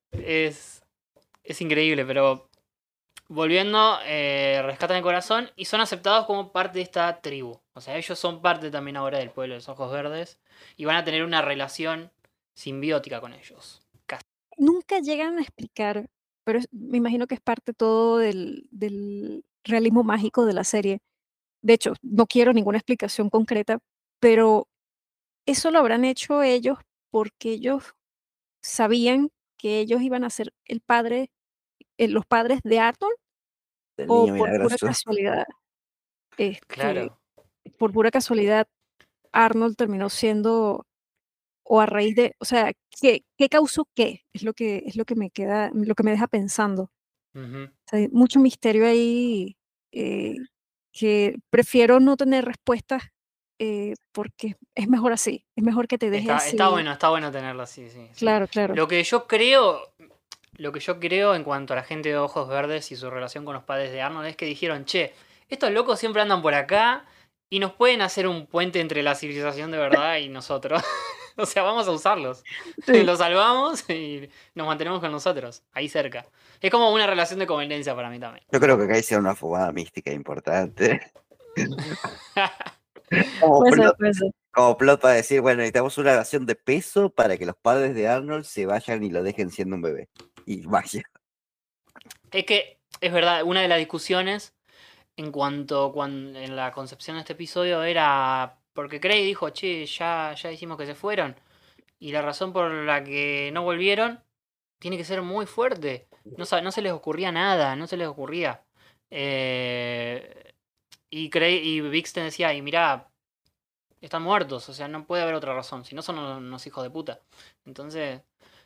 Es increíble, pero volviendo, rescatan el corazón y son aceptados como parte de esta tribu. O sea, ellos son parte también ahora del pueblo de los ojos verdes y van a tener una relación simbiótica con ellos. Nunca llegan a explicar, pero me imagino que es parte todo del realismo mágico de la serie. De hecho, no quiero ninguna explicación concreta, pero eso lo habrán hecho ellos porque ellos sabían que ellos iban a ser los padres de Arnold, Del o niño por pura milagroso. casualidad, Claro. por pura casualidad, Arnold terminó siendo, o a raíz de, o sea, ¿qué causó qué? Es lo que me queda, lo que me deja pensando. Ujú. O sea, hay mucho misterio ahí, que prefiero no tener respuestas, porque es mejor así, es mejor que te deje así. Está bueno tenerlo así, sí. Claro, claro. Lo que yo creo en cuanto a la gente de ojos verdes y su relación con los padres de Arnold es que dijeron, che, estos locos siempre andan por acá y nos pueden hacer un puente entre la civilización de verdad y nosotros. O sea, vamos a usarlos. Sí. Los salvamos y nos mantenemos con nosotros, ahí cerca. Es como una relación de conveniencia para mí también. Yo creo que acá hice una fugada mística importante. Como Puede ser, plot, puede ser. como plot para decir, bueno, necesitamos una relación de peso para que los padres de Arnold se vayan y lo dejen siendo un bebé. Y vaya. Es que, es verdad, una de las discusiones en cuanto en la concepción de este episodio era porque Craig dijo, che, ya hicimos que se fueron. Y la razón por la que no volvieron tiene que ser muy fuerte. No se les ocurría nada, no se les ocurría. Y Vixen decía, y mirá, están muertos, o sea, no puede haber otra razón, si no son unos hijos de puta. Entonces,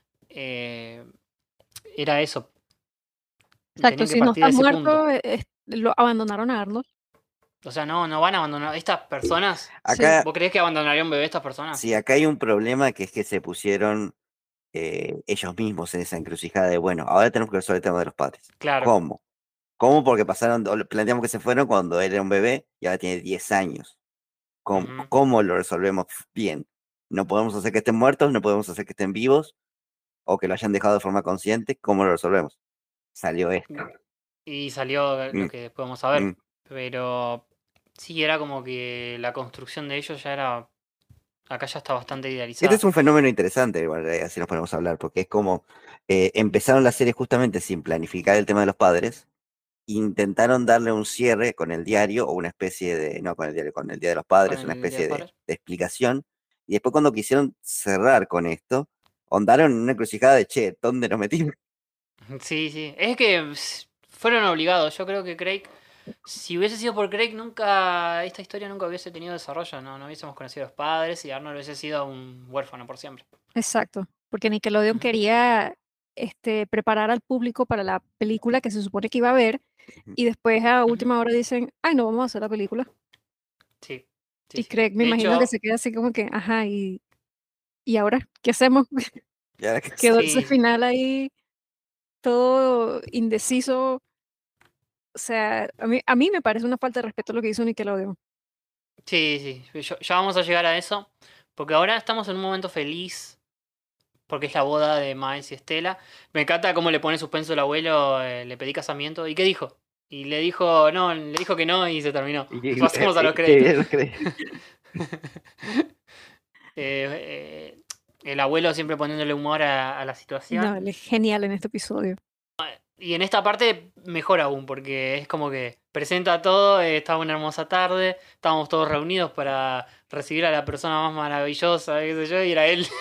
era eso. Exacto, Tenían que si no partir de están ese punto. muertos, lo abandonaron a Arnold. O sea, no van a abandonar. Estas personas, Acá, ¿vos creés que abandonarían un bebé estas personas? sí, acá hay un problema que es que se pusieron ellos mismos en esa encrucijada de, bueno, ahora tenemos que resolver el tema de los padres. Claro. ¿Cómo? ¿Cómo? Porque planteamos que se fueron cuando él era un bebé y ahora tiene 10 años. ¿Cómo lo resolvemos bien? No podemos hacer que estén muertos, no podemos hacer que estén vivos o que lo hayan dejado de forma consciente. ¿Cómo lo resolvemos? Salió esto. Y salió lo que después vamos a ver. Pero sí, era como que la construcción de ellos ya era... Acá ya está bastante idealizada. Este es un fenómeno interesante, igual, así nos podemos hablar, porque es como empezaron la serie justamente sin planificar el tema de los padres, intentaron darle un cierre con el diario o una especie de, no con el diario, con el Día de los Padres, una especie de explicación, y después cuando quisieron cerrar con esto, ondaron en una encrucijada de, che, ¿dónde nos metimos? Sí, es que fueron obligados, yo creo que Craig... Si hubiese sido por Craig, esta historia nunca hubiese tenido desarrollo, no hubiésemos conocido a los padres y Arnold hubiese sido un huérfano por siempre. Exacto, porque Nickelodeon quería preparar al público para la película que se supone que iba a ver y después a última hora dicen, ay, no vamos a hacer la película. Sí. Y Craig, me imagino que se queda así como que, ajá, ¿y ahora qué hacemos? Quedó ese final ahí todo indeciso. O sea, a mí me parece una falta de respeto lo que hizo Nickelodeon. Sí, ya vamos a llegar a eso, porque ahora estamos en un momento feliz, porque es la boda de Miles y Estela. Me encanta cómo le pone suspenso el abuelo, le pedí casamiento, ¿y qué dijo? Y le dijo que no y se terminó. Pasamos a los créditos. El abuelo siempre poniéndole humor a la situación. No, él es genial en este episodio. Y en esta parte mejor aún, porque es como que presenta todo, estaba una hermosa tarde, estábamos todos reunidos para recibir a la persona más maravillosa, qué sé yo, y era él.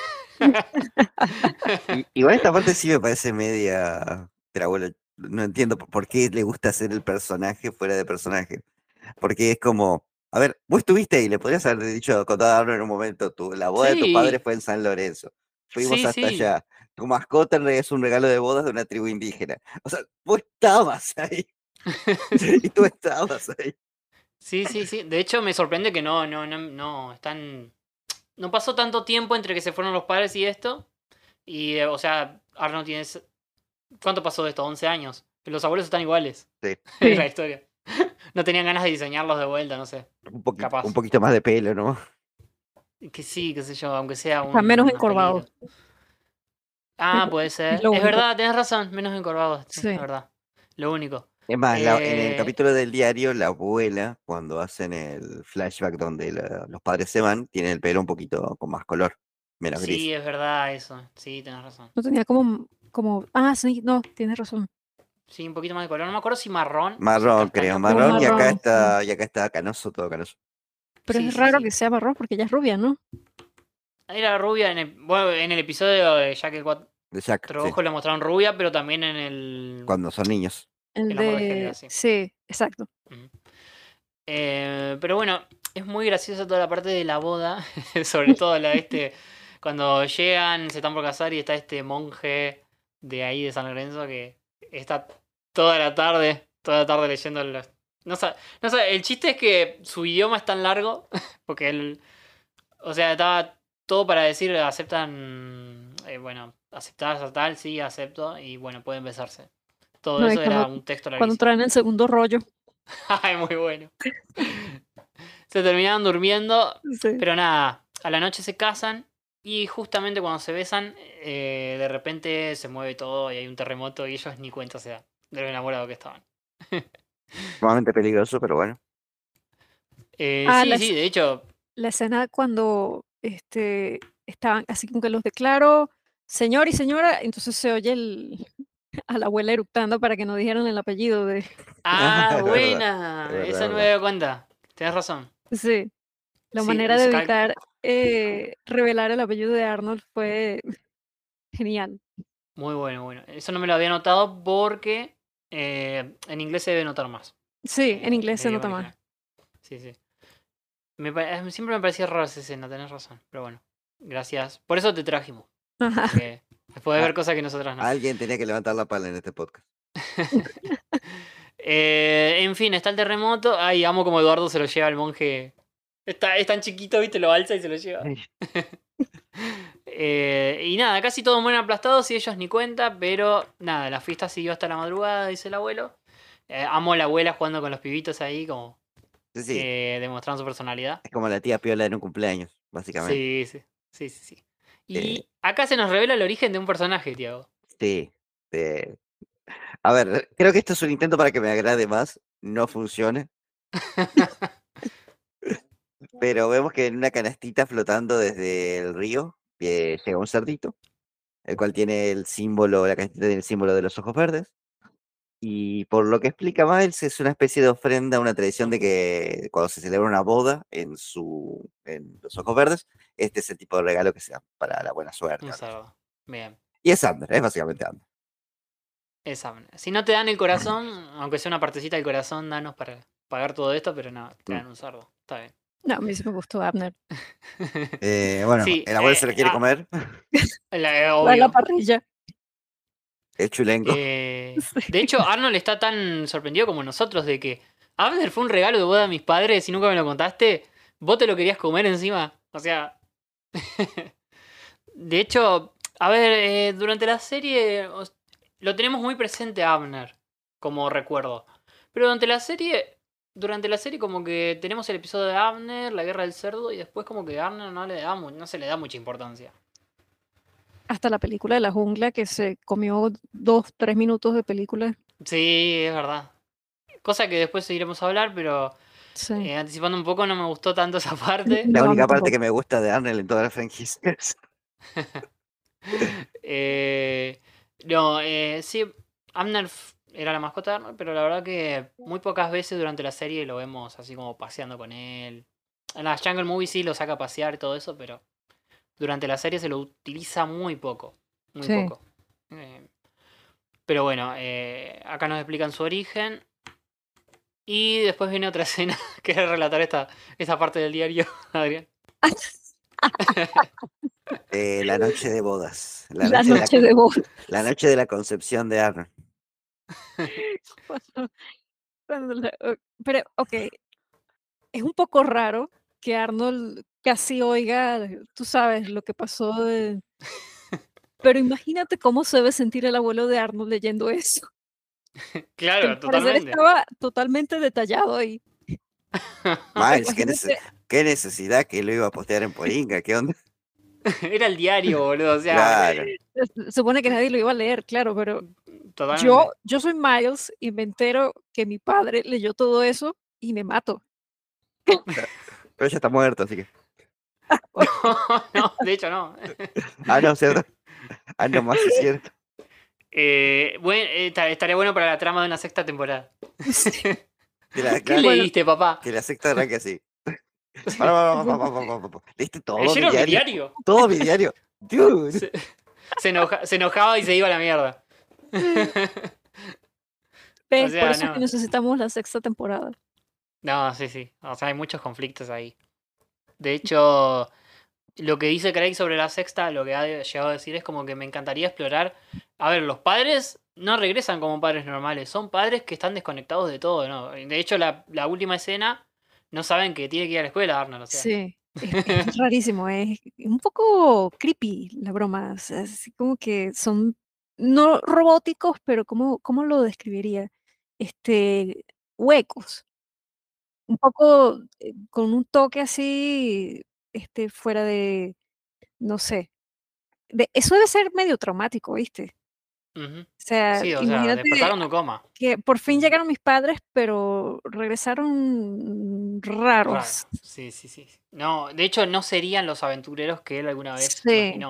Igual esta parte sí me parece media... Pero abuelo, no entiendo por qué le gusta hacer el personaje fuera de personaje. Porque es como, a ver, vos estuviste ahí, le podrías haber dicho, contado en un momento, la boda de tu padre fue en San Lorenzo. Fuimos hasta allá. Tu mascota es un regalo de bodas de una tribu indígena. O sea, vos estabas ahí. Y tú estabas ahí. Sí. De hecho, me sorprende que no están... No pasó tanto tiempo entre que se fueron los padres y esto. Y, o sea, Arnold tiene... ¿Cuánto pasó de esto? 11 años. Los abuelos están iguales. Sí. Es la historia. No tenían ganas de diseñarlos de vuelta, no sé. Un poquito más de pelo, ¿no? Que sí, qué sé yo, aunque sea un... Están menos encorvados. Puede ser. Es verdad, tenés razón, menos encorvados. Sí, es verdad. Lo único. Es más, en el capítulo del diario, la abuela, cuando hacen el flashback donde los padres se van, tiene el pelo un poquito con más color, menos gris. Sí, es verdad eso. Sí, tenés razón. No tenía sí, no, tienes razón. Sí, un poquito más de color. No me acuerdo si marrón. Marrón, creo, marrón, y acá está canoso, todo canoso. Pero es raro que sea marrón porque ella es rubia, ¿no? Era rubia en el episodio de Jack el Cuatro Ojos le mostraron rubia, pero también en el... Cuando son niños. Sí, exacto. Pero bueno, es muy graciosa toda la parte de la boda, sobre todo cuando llegan, se están por casar y está este monje de ahí de San Lorenzo que está toda la tarde leyendo los... No sé, el chiste es que su idioma es tan largo, porque él... O sea, estaba todo para decir, aceptan... aceptás a tal, sí, acepto, y bueno, pueden besarse. Todo eso era un texto larguísimo. Cuando traen el segundo rollo. Ay, muy bueno. Se terminaban durmiendo, pero nada, a la noche se casan y justamente cuando se besan, de repente se mueve todo y hay un terremoto y ellos ni cuenta se dan de lo enamorados que estaban. Sumamente peligroso, pero bueno. Sí, de hecho. La escena cuando estaban así como que los declaro señor y señora, entonces se oye a la abuela eructando para que no dijeran el apellido de... Ah, Es verdad, buena. es verdad, Eso es no me verdad. había dado cuenta. Tienes razón. Sí, la Sí, manera de evitar revelar el apellido de Arnold fue genial. muy bueno, bueno. Eso no me lo había notado porque en inglés se debe notar más. Sí, en inglés El se idioma nota más. original. Sí, sí. Siempre me parecía rara esa escena, tenés razón. Pero bueno, gracias. Por eso te trajimos. Ajá. Porque podés Ah, ver cosas que nosotras no. Alguien tenía que levantar la pala en este podcast. En fin, está el terremoto. Ay, amo como Eduardo se lo lleva al monje. Es tan chiquito, viste, lo alza y se lo lleva. Y nada, casi todos mueren aplastados y ellos ni cuenta, pero nada, la fiesta siguió hasta la madrugada, dice el abuelo. Amo a la abuela jugando con los pibitos ahí, como Sí, demostrando su personalidad. es como la tía Piola en un cumpleaños, básicamente. Sí. Y acá se nos revela el origen de un personaje, Tiago. Sí. A ver, creo que esto es un intento para que me agrade más. No funcione. Pero vemos que en una canastita flotando desde el río llega un cerdito, el cual tiene el símbolo, la canastita tiene el símbolo de los ojos verdes. Y por lo que explica Miles, es una especie de ofrenda, una tradición de que cuando se celebra una boda en los ojos verdes, este es el tipo de regalo que se da para la buena suerte. Un cerdo. Bien. Y es Ander, es básicamente Ander. Si no te dan el corazón, aunque sea una partecita del corazón, danos para pagar todo esto, pero no, te dan un cerdo. Está bien. No, a mí sí me gustó Abner. Bueno, Sí, el abuelo se lo quiere comer. La obvio. parrilla. Es chulengo. De hecho, Arnold está tan sorprendido como nosotros de que Abner fue un regalo de boda de mis padres y nunca me lo contaste. ¿Vos te lo querías comer encima? O sea... De hecho, a ver, durante la serie lo tenemos muy presente a Abner, como recuerdo. Pero durante la serie como que tenemos el episodio de Abner, la guerra del cerdo, y después como que a Abner no se le da mucha importancia. Hasta la película de la jungla, que se comió 2-3 minutos de película. Sí, es verdad. Cosa que después seguiremos a hablar, pero anticipando un poco, no me gustó tanto esa parte. La única parte que me gusta de Arnold en todas las franquicias. Sí, Abner era la mascota de Arnold, pero la verdad que muy pocas veces durante la serie lo vemos así como paseando con él. En las Jungle Movies sí lo saca a pasear y todo eso, pero durante la serie se lo utiliza muy poco. Muy poco. Pero bueno, acá nos explican su origen. Y después viene otra escena. ¿Querés relatar esta parte del diario, Adrián? La noche de bodas. La noche de bodas. La noche de la concepción de Arnold. Pero, ok. Es un poco raro que Arnold casi oiga, tú sabes, lo que pasó. Pero imagínate cómo se debe sentir el abuelo de Arnold leyendo eso. Claro, totalmente. Estaba totalmente detallado ahí. Miles, ¿qué necesidad que lo iba a postear en Poringa? ¿Qué onda? Era el diario, boludo. O sea, claro. Se supone que nadie lo iba a leer, claro, pero yo soy Miles y me entero que mi padre leyó todo eso y me mato. Pero ya está muerto, así que. No, de hecho no. No, cierto. No más es cierto. Estaría bueno para la trama de una sexta temporada. ¿Qué leíste, papá? Que la sexta arranque así. ¿Leíste todo mi diario? Todo mi diario. Dude. Se enojaba y se iba a la mierda. ¿Ves? Por eso es que necesitamos la sexta temporada. No, sí. O sea, hay muchos conflictos ahí. De hecho, lo que dice Craig sobre la sexta, lo que ha llegado a decir es como que me encantaría explorar. A ver, los padres no regresan como padres normales, son padres que están desconectados de todo, ¿no? De hecho, la última escena no saben que tiene que ir a la escuela, Arnold. O sea. Sí, es rarísimo, es un poco creepy la broma. O sea, así como que son no robóticos, pero ¿cómo lo describiría? Huecos. Un poco con un toque así, fuera de, no sé. Eso debe ser medio traumático, ¿viste? Uh-huh. O sea, sí, imagínate despertaron de coma. Que por fin llegaron mis padres, pero regresaron raros. Sí. No, de hecho no serían los aventureros que él alguna vez imaginó.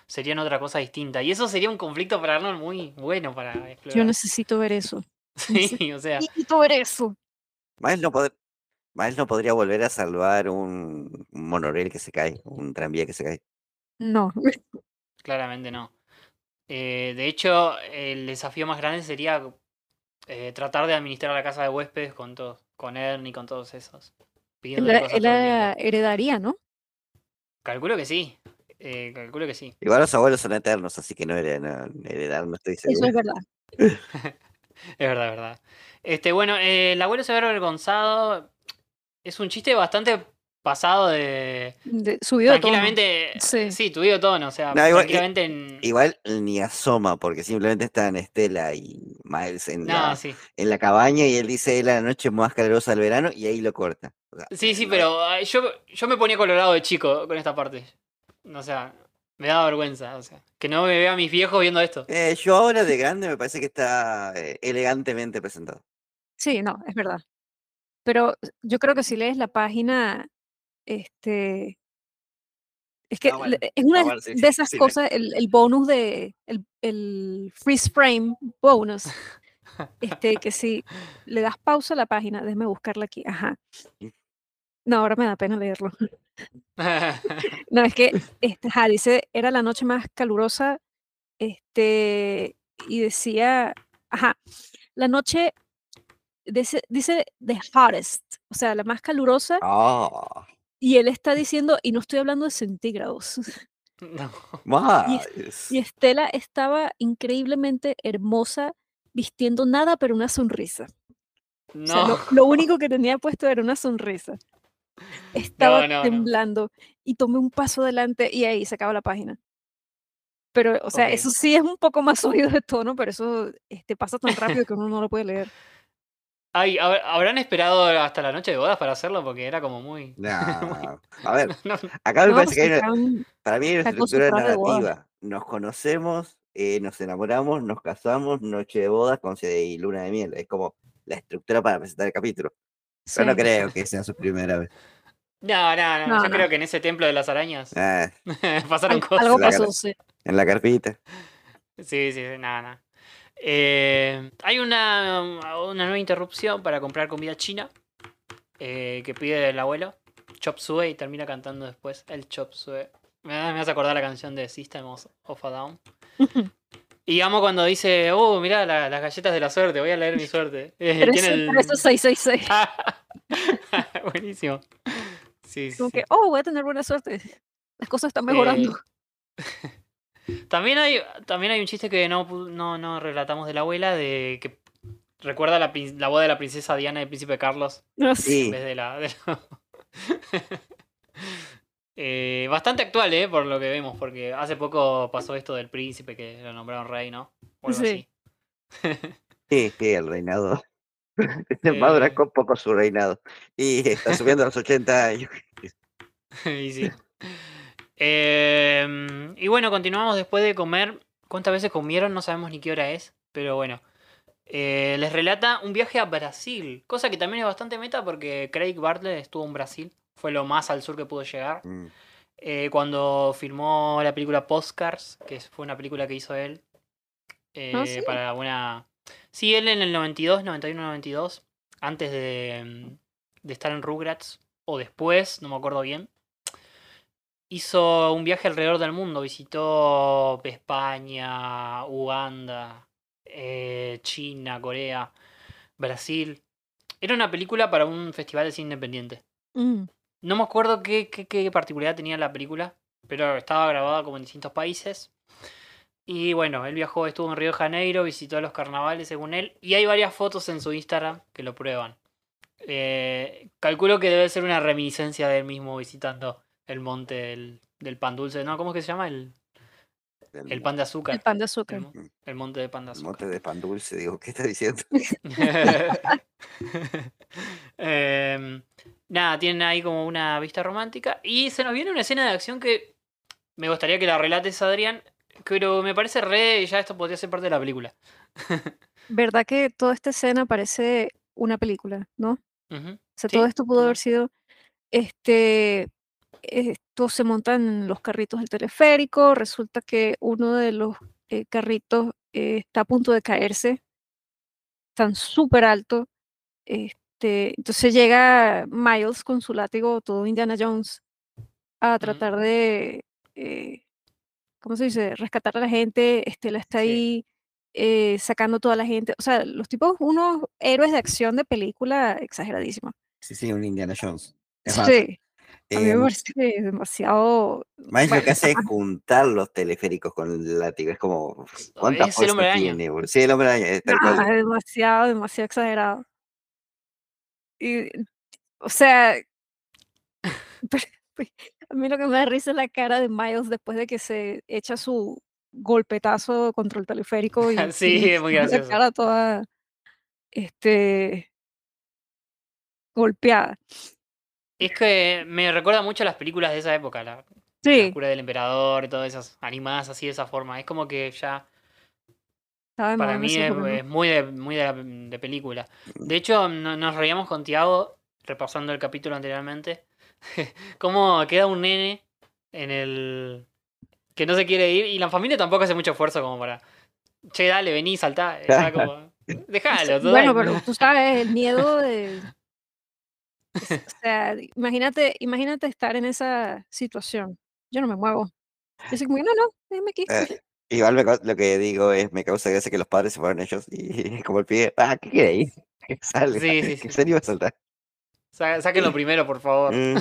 serían otra cosa distinta. Y eso sería un conflicto para Arnold muy bueno para Yo explorar. necesito ver eso. Sí, o sea, Necesito ver eso. Miles no podría volver a salvar un monorriel que se cae, un tranvía que se cae. No. claramente no. De hecho, el desafío más grande sería tratar de administrar la casa de huéspedes con todos, con Ernie, con todos esos. Pidiéndole cosas Él todo el tiempo. heredaría, ¿no? Calculo que sí. Calculo que sí. Igual los abuelos son eternos, así que no heredar, no estoy Eso seguro. es verdad. Es verdad, es verdad. Bueno, el abuelo se ve avergonzado. Es un chiste bastante pasado de. Subido de tono. Tranquilamente. Sí. Sí, subido de tono. O sea, No, igual, tranquilamente en. igual ni asoma, porque simplemente están Estela y Miles en No, sí. la cabaña y él dice, es la noche más calurosa del verano y ahí lo corta. O sea, Sí, no- pero yo me ponía colorado de chico con esta parte. O sea, me daba vergüenza. O sea, que no me vea mis viejos viendo esto. Yo ahora de grande me parece que está elegantemente presentado. Sí, no, es verdad. Pero yo creo que si lees la página, es que Bueno, es una bueno, sí, de esas sí, cosas, el bonus el freeze frame bonus, que si le das pausa a la página, déjame buscarla aquí, ajá. No, ahora me da pena leerlo. No, es que, dice, era la noche más calurosa, y decía, ajá, la noche, dice the hottest, o sea, la más calurosa, Ah, y él está diciendo, y no estoy hablando de centígrados. No. Y Estela estaba increíblemente hermosa, vistiendo nada pero una sonrisa. O sea, No. lo único que tenía puesto era una sonrisa. Estaba No. temblando y tomé un paso adelante y ahí se acaba la página. Pero, o sea, Ok. eso sí es un poco más subido de tono, pero eso pasa tan rápido que uno no lo puede leer. Ay, ¿habrán esperado hasta la noche de bodas para hacerlo? Porque era como muy. no. A ver, No, acá me No, parece pues que hay están para mí hay una con su estructura traje de boda. narrativa. Nos conocemos, nos enamoramos, nos casamos, noche de bodas y luna de miel. Es como la estructura para presentar el capítulo. Pero no Sí. creo que sea su primera vez. No. No, Yo no. creo que en ese templo de las arañas Ah, pasaron cosas. Algo en la pasó, car- sí. En la carpita. Sí, nada. Hay una nueva interrupción para comprar comida china que pide el abuelo. Chop Suey y termina cantando después el Chop Suey. Me hace acordar la canción de System of a Down. Y amo cuando dice, mirá las galletas de la suerte, voy a leer mi suerte. Tiene el... 666. Buenísimo. Sí. Como que, voy a tener buena suerte. Las cosas están mejorando. También hay un chiste que no relatamos de la abuela, de que recuerda la boda de la princesa Diana y el príncipe Carlos. Sí. En vez de la... bastante actual, por lo que vemos, porque hace poco pasó esto del príncipe que lo nombraron rey, ¿no? O algo Sí. Sí, el reinado. Va a durar poco su reinado. Y está subiendo a los 80 años. Y sí. Y bueno, continuamos después de comer. ¿Cuántas veces comieron? No sabemos ni qué hora es. Pero bueno. Les relata un viaje a Brasil. Cosa que también es bastante meta porque Craig Bartlett estuvo en Brasil. Fue lo más al sur que pudo llegar. Cuando filmó la película Postcards, que fue una película que hizo él. ¿Sí? Para una... Sí, él en el 92, 91, 92. Antes de estar en Rugrats. O después, no me acuerdo bien. Hizo un viaje alrededor del mundo. Visitó España, Uganda, China, Corea, Brasil. Era una película para un festival de cine independiente. No me acuerdo qué particularidad tenía la película, pero estaba grabada como en distintos países. Y bueno, él viajó, estuvo en Río de Janeiro, visitó los carnavales según él. Y hay varias fotos en su Instagram que lo prueban. Calculo que debe ser una reminiscencia de él mismo visitando el monte del pan dulce, ¿no? ¿Cómo es que se llama? El pan de azúcar. El pan de azúcar. El monte de pan de azúcar. El monte de pan dulce, digo, ¿qué está diciendo? Nada, tienen ahí como una vista romántica. Y se nos viene una escena de acción que me gustaría que la relates, Adrián. Pero me parece ya esto podría ser parte de la película. ¿Verdad que toda esta escena parece una película, no? Uh-huh. O sea, ¿Sí? todo esto pudo haber sido, Estos se montan en los carritos del teleférico. Resulta que uno de los carritos está a punto de caerse, están súper alto. Entonces llega Miles con su látigo, todo Indiana Jones, a tratar de, ¿cómo se dice? Rescatar a la gente. Estela está ahí sacando toda la gente. O sea, los tipos, unos héroes de acción de película exageradísimos. Sí, un Indiana Jones. Es más, Sí, a mí me parece demasiado. Miles lo que Bueno, hace es juntar los teleféricos con el látigo. Es como, ¿cuánta Es el fuerza hombre araña. tiene? Sí, el hombre araña, tal cual. demasiado exagerado. Y, o sea, a mí lo que me da risa es la cara de Miles después de que se echa su golpetazo contra el teleférico y Sí, tiene es muy la gracioso. cara toda golpeada. Es que me recuerda mucho a las películas de esa época, la Sí, cura del emperador y todas esas animadas así de esa forma. Es como que ya estaba de moda para en mí esa época, ¿no? es muy de película. De hecho, nos reíamos con Tiago, repasando el capítulo anteriormente, cómo queda un nene en el que no se quiere ir y la familia tampoco hace mucho esfuerzo como para, che, dale, vení, saltá. Está como, déjalo, Bueno, total. pero tú sabes, el miedo de, o sea, imagínate estar en esa situación. Yo no me muevo. Yo soy como, no, déjame aquí. Igual lo que digo es, me causa gracia que los padres se fueron ellos y como el pibe, ¿qué quiere ir? Que salga, Sí. que se iba a saltar. Sáquenlo primero, por favor. Mm.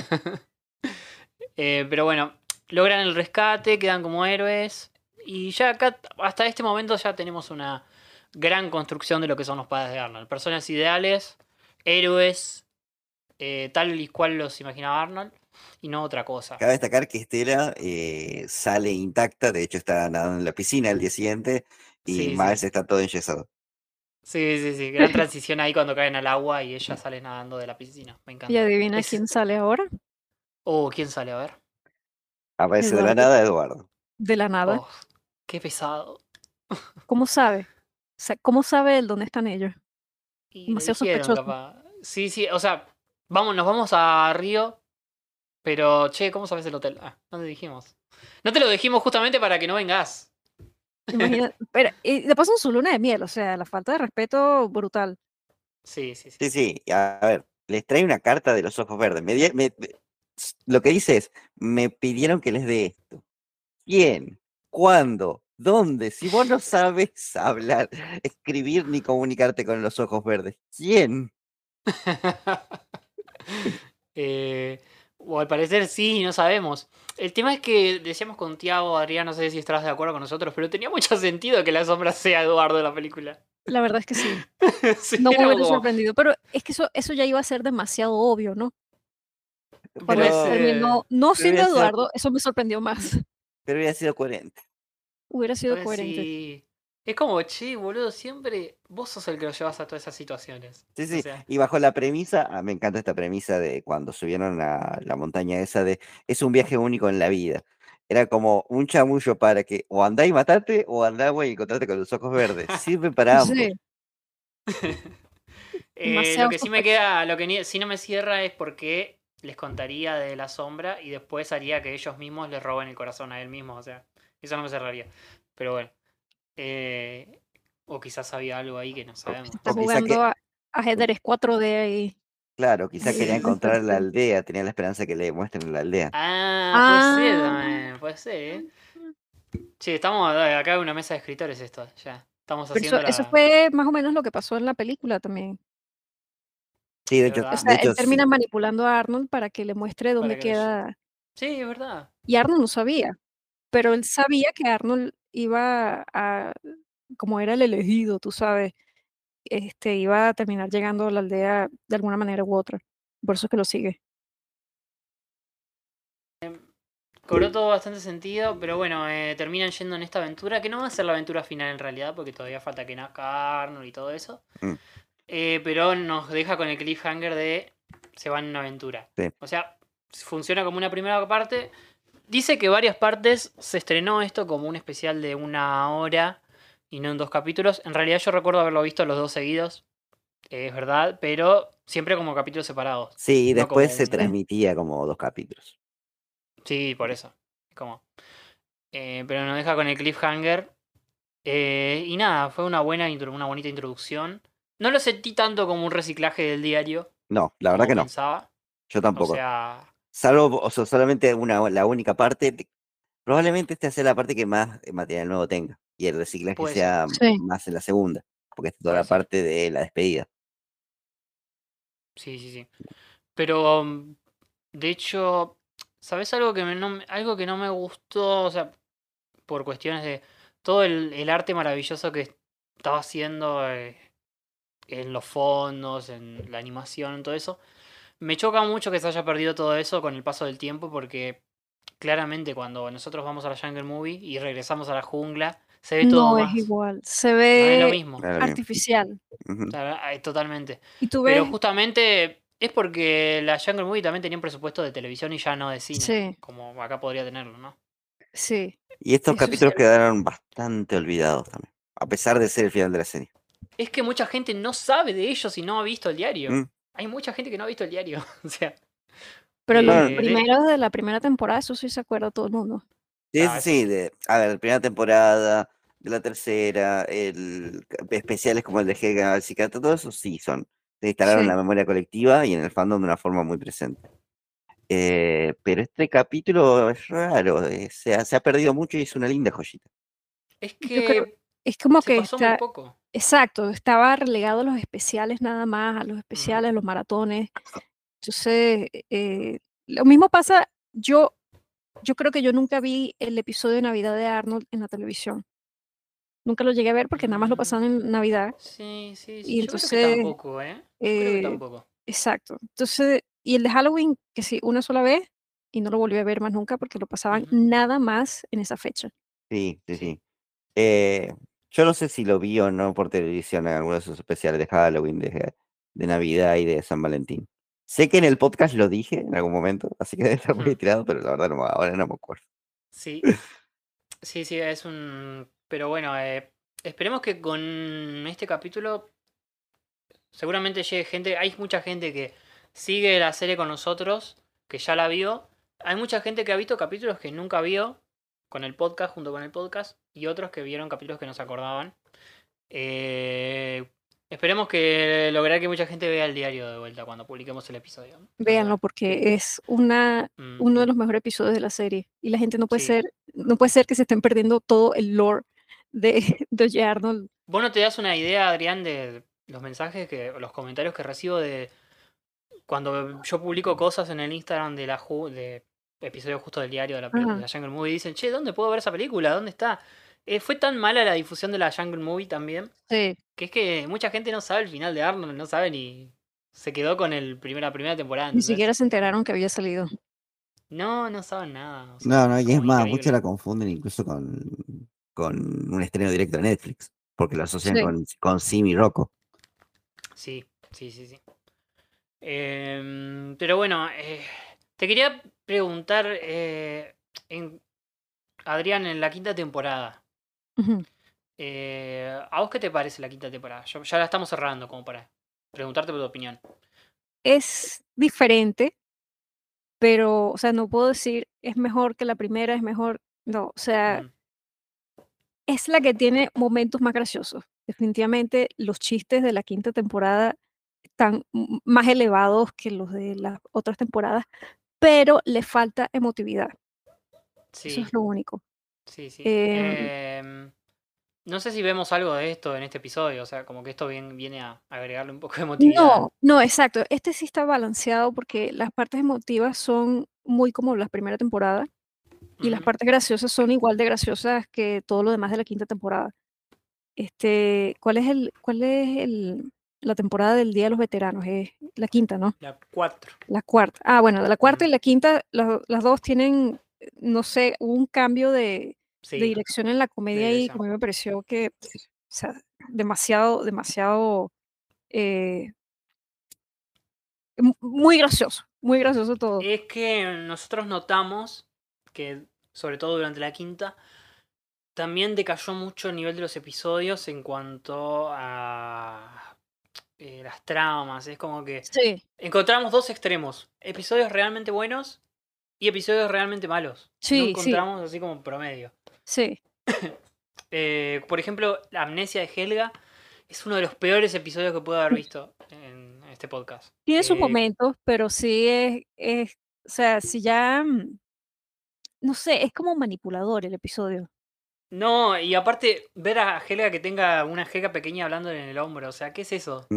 Pero bueno, logran el rescate, quedan como héroes. Y ya acá, hasta este momento, ya tenemos una gran construcción de lo que son los padres de Arnold. Personas ideales, héroes, tal y cual los imaginaba Arnold, y no otra cosa. Cabe destacar que Estela sale intacta, de hecho está nadando en la piscina el día siguiente y Sí. Miles está todo enyesado. Sí. Gran transición ahí cuando caen al agua y ella sale nadando de la piscina. Me encanta. ¿Y adivina quién sale ahora? Oh, ¿quién sale? A ver. Aparece de la Eduardo. nada Eduardo. De la nada. Oh, qué pesado. ¿Cómo sabe? O sea, ¿cómo sabe él dónde están ellos? Y lo Demasiado dijeron, sospechoso. capaz. Sí, o sea, nos vamos a Río, pero, che, ¿cómo sabes el hotel? No te dijimos. No te lo dijimos justamente para que no vengas. Imagina, pero, y de paso en su luna de miel, o sea, la falta de respeto brutal. Sí, a ver, les trae una carta de los ojos verdes. Lo que dice es, me pidieron que les dé esto. ¿Quién? ¿Cuándo? ¿Dónde? Si vos no sabes hablar, escribir ni comunicarte con los ojos verdes, ¿quién? O al parecer sí, no sabemos. El tema es que decíamos con Tiago, Adrián, no sé si estarás de acuerdo con nosotros, pero tenía mucho sentido que la sombra sea Eduardo de la película. La verdad es que sí. Sí, No me era hubiera como- sorprendido, pero es que eso ya iba a ser demasiado obvio, ¿no? Cuando Pero terminó no siendo hubiera sido- Eduardo, eso me sorprendió más. Pero hubiera sido coherente. Hubiera sido Pues coherente. sí. Es como, che, boludo, siempre vos sos el que lo llevas a todas esas situaciones. Sí, O sea, y bajo la premisa, me encanta esta premisa de cuando subieron a la montaña esa de, es un viaje único en la vida. Era como un chamullo para que o andá y matate o andá, güey, y encontrate con los ojos verdes. Sirve para ambos. Sí, lo demasiado que sí me queda, sí no me cierra es porque les contaría de la sombra y después haría que ellos mismos les roben el corazón a él mismo. O sea, eso no me cerraría. Pero bueno. O quizás había algo ahí que no sabemos. Está jugando a ajedrez 4D ahí. Claro, quizá quería encontrar la aldea, tenía la esperanza que le muestren la aldea. Puede ser también, puede ser, ¿eh? Sí, estamos acá en una mesa de escritores esto, ya. Estamos Pero haciendo eso la... fue más o menos lo que pasó en la película también. Sí, de ¿De hecho, verdad? O sea, él sí. termina manipulando a Arnold para que le muestre Para dónde que lo queda. Sí, es verdad. Y Arnold no sabía, pero él sabía que Arnold iba a, como era el elegido, tú sabes, iba a terminar llegando a la aldea de alguna manera u otra. Por eso es que lo sigue. Cobró todo bastante sentido, pero bueno, terminan yendo en esta aventura, que no va a ser la aventura final en realidad, porque todavía falta que nazca Arnold y todo eso. Pero nos deja con el cliffhanger de se van en una aventura. Sí. O sea, funciona como una primera parte. Dice que varias partes se estrenó esto como un especial de 1 hora y no en 2 capítulos. En realidad yo recuerdo haberlo visto los 2 seguidos, es verdad, pero siempre como capítulos separados. Sí, y no después como se un- transmitía como 2 capítulos. Sí, por eso. Como, pero nos deja con el cliffhanger. Y nada, fue una bonita introducción. No lo sentí tanto como un reciclaje del diario. No, la verdad como que no. pensaba. Yo O tampoco. sea, Salvo, o sea, solamente la única parte. Probablemente esta sea la parte que más material nuevo tenga. Y el reciclaje puede ser. sea Sí. más en la segunda. Porque es toda Puede la ser. parte de la despedida. Sí, sí, sí. Pero, de hecho, ¿sabes algo algo que no me gustó? O sea, por cuestiones de todo el arte maravilloso que estaba haciendo en los fondos, en la animación, en todo eso. Me choca mucho que se haya perdido todo eso con el paso del tiempo porque claramente cuando nosotros vamos a la Jungle Movie y regresamos a la jungla, se ve todo No es más. igual, se No es lo ve mismo. Claro, bien. artificial. Ujú. O sea, totalmente. Y tú Pero ves, justamente es porque la Jungle Movie también tenía un presupuesto de televisión y ya no de cine, sí, como acá podría tenerlo, ¿no? sí, Y estos eso es capítulos cierto. quedaron bastante olvidados también. A pesar de ser el final de la serie. Es que mucha gente no sabe de ellos y no ha visto el diario. Mm. Hay mucha gente que no ha visto el diario. O sea, Pero los Bueno, primeros de la primera temporada, eso sí se acuerda todo el mundo. sí, ah, sí, eso sí. sí. A ver, primera temporada, de la tercera, especiales como el de Helga al psiquiatra, todo eso sí son. Se instalaron en Sí. la memoria colectiva y en el fandom de una forma muy presente. Pero este capítulo es raro, se ha perdido mucho y es una linda joyita. Es Yo creo, que es como se que pasó muy está, poco. exacto, estaba relegado a los especiales nada más, a los Ujú. especiales, a los maratones. Entonces, lo mismo pasa, yo creo que yo nunca vi el episodio de Navidad de Arnold en la televisión. Nunca lo llegué a ver porque nada más lo pasaban en Navidad. Sí, sí, sí. Y Yo creo que entonces, tampoco, ¿eh? Yo creo que eh, tampoco. exacto. Entonces, y el de Halloween, que sí, una sola vez, y no lo volví a ver más nunca porque lo pasaban Ujú. nada más en esa fecha. Sí, sí, Sí. sí. Yo no sé si lo vi o no por televisión en algunos de esos especiales de Halloween, de Navidad y de San Valentín. Sé que en el podcast lo dije en algún momento, así que debe estar muy Ujú. tirado, pero la verdad ahora no me acuerdo. Sí, sí, sí, es un... Pero bueno, esperemos que con este capítulo seguramente llegue gente. Hay mucha gente que sigue la serie con nosotros, que ya la vio. Hay mucha gente que ha visto capítulos que nunca vio con el podcast, junto con el podcast, y otros que vieron capítulos que no se acordaban. Eh, Esperemos que lograr que mucha gente vea el diario de vuelta cuando publiquemos el episodio, ¿no? La Véanlo verdad. porque es Mm, uno de los mejores episodios de la serie. Y la gente sí. no puede ser que se estén perdiendo todo el lore de, de Oye Arnold. ¿Vos no te das una idea, Adrián, de los mensajes o los comentarios que recibo de cuando yo publico cosas en el Instagram de episodios justo del diario de Ajá. la Jungle Movie? Dicen, che, ¿dónde puedo ver esa película? ¿Dónde está? Fue tan mala la difusión de la Jungle Movie también, Sí. que es que mucha gente no sabe el final de Arnold, no sabe ni... Se quedó con la primera temporada, Ni ¿entendés? siquiera se enteraron que había salido. No, no saben nada, o sea, No, no, y es como más, muchos increíble. la confunden incluso con un estreno directo de Netflix, porque lo asocian Sí. con Simi Rocco. Sí, sí, sí, sí. Pero bueno, te quería preguntar, Adrián, en la quinta temporada, Ujú. ¿a vos qué te parece la quinta temporada? Ya la estamos cerrando como para preguntarte por tu opinión. Es diferente, pero, o sea, no puedo decir es mejor que la primera, es mejor. No, o sea, Ujú. es la que tiene momentos más graciosos. Definitivamente los chistes de la quinta temporada están más elevados que los de las otras temporadas, pero le falta emotividad. Eso Sí, es lo único. sí, sí. Em, No sé si vemos algo de esto en este episodio, o sea, como que esto viene a agregarle un poco de emotividad. no, no, exacto. Este sí está balanceado porque las partes emotivas son muy como la primera temporada y las Ujú. partes graciosas son igual de graciosas que todo lo demás de la quinta temporada. ¿Cuál es la temporada del Día de los Veteranos? Es la quinta, ¿no? La 4. La cuarta. Ah, bueno, de la cuarta y la quinta, las dos tienen, no sé, hubo un cambio de Sí, dirección en la de comedia y dirección. como a mí me pareció que, o sea, demasiado, demasiado, eh, muy gracioso todo. Es que nosotros notamos que, sobre todo durante la quinta, también decayó mucho el nivel de los episodios en cuanto a las tramas. Es como que Sí, encontramos dos extremos. Episodios realmente buenos y episodios realmente malos. No Sí, sí, encontramos así como promedio. sí. Por ejemplo, la amnesia de Helga es uno de los peores episodios que puedo haber visto en este podcast. Tiene sus momentos, pero sí o sea, si ya, no sé, es como manipulador el episodio. No, y aparte, ver a Helga que tenga una jeca pequeña hablando en el hombro, o sea, ¿qué es eso?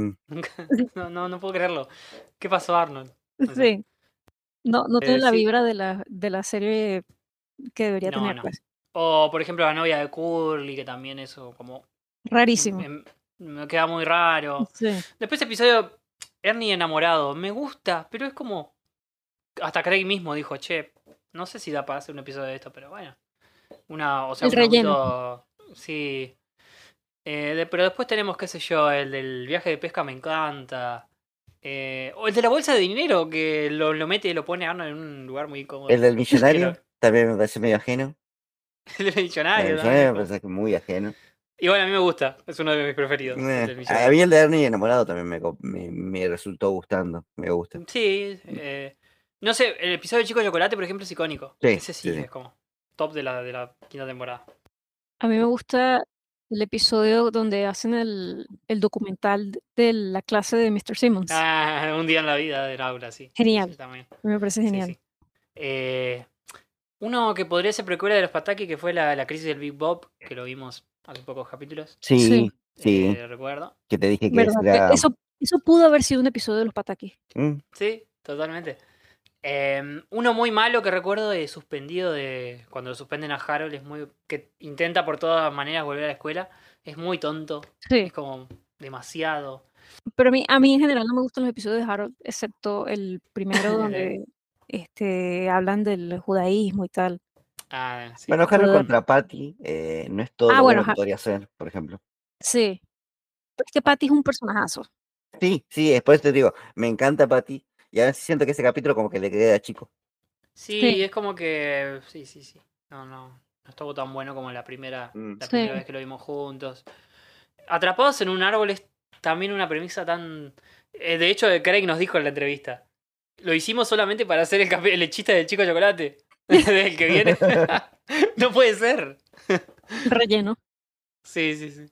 No puedo creerlo. ¿Qué pasó, Arnold? No sé. Sí. No tiene la sí. vibra de la serie que debería tener, No. pues. O, por ejemplo, la novia de Curly, que también eso como Rarísimo. me queda muy raro. Sí. Después episodio Ernie enamorado, me gusta, pero es como hasta Craig mismo dijo, che, no sé si da para hacer un episodio de esto, pero bueno. O sea, El relleno. Sí. Pero después tenemos, qué sé yo, el del viaje de pesca me encanta. O el de la bolsa de dinero, que lo mete y lo pone a Arnold en un lugar muy cómodo. El del millonario también me parece medio ajeno. El del millonario El también. millonario me parece muy ajeno. Y bueno, a mí me gusta, es uno de mis preferidos. A mí el de Ernie enamorado también me resultó gustando, me gusta. Sí, no sé, el episodio de Chico de Chocolate, por ejemplo, es icónico. Sí, Ese sí, es como top de la quinta temporada. A mí me gusta el episodio donde hacen el documental de la clase de Mr. Simmons. Ah, un día en la vida de Laura, sí. Genial. Sí, también. Me parece genial. Sí. Uno que podría ser precuela de los Pataki, que fue la crisis del Big Bob, que lo vimos hace pocos capítulos. Sí. Recuerdo. Que te dije que ¿Verdad? Eso pudo haber sido un episodio de los Pataki. Sí, totalmente. Uno muy malo que recuerdo de suspendido de cuando lo suspenden a Harold, es muy que intenta por todas maneras volver a la escuela, es muy tonto. Sí. Es como demasiado. Pero a mí en general no me gustan los episodios de Harold, excepto el primero donde hablan del judaísmo y tal. Sí. Bueno, Harold contra Patty no es todo lo bueno que podría ser, por ejemplo. Sí. Pero es que Patty es un personajazo. Sí, después te digo, me encanta Patty. Y a veces siento que ese capítulo como que le queda chico. Sí, es como que. Sí. No estuvo tan bueno como la primera vez que lo vimos juntos. Atrapados en un árbol es también una premisa tan. De hecho, Craig nos dijo en la entrevista. Lo hicimos solamente para hacer el chiste del chico de chocolate. Del que viene. No puede ser. Relleno. Sí.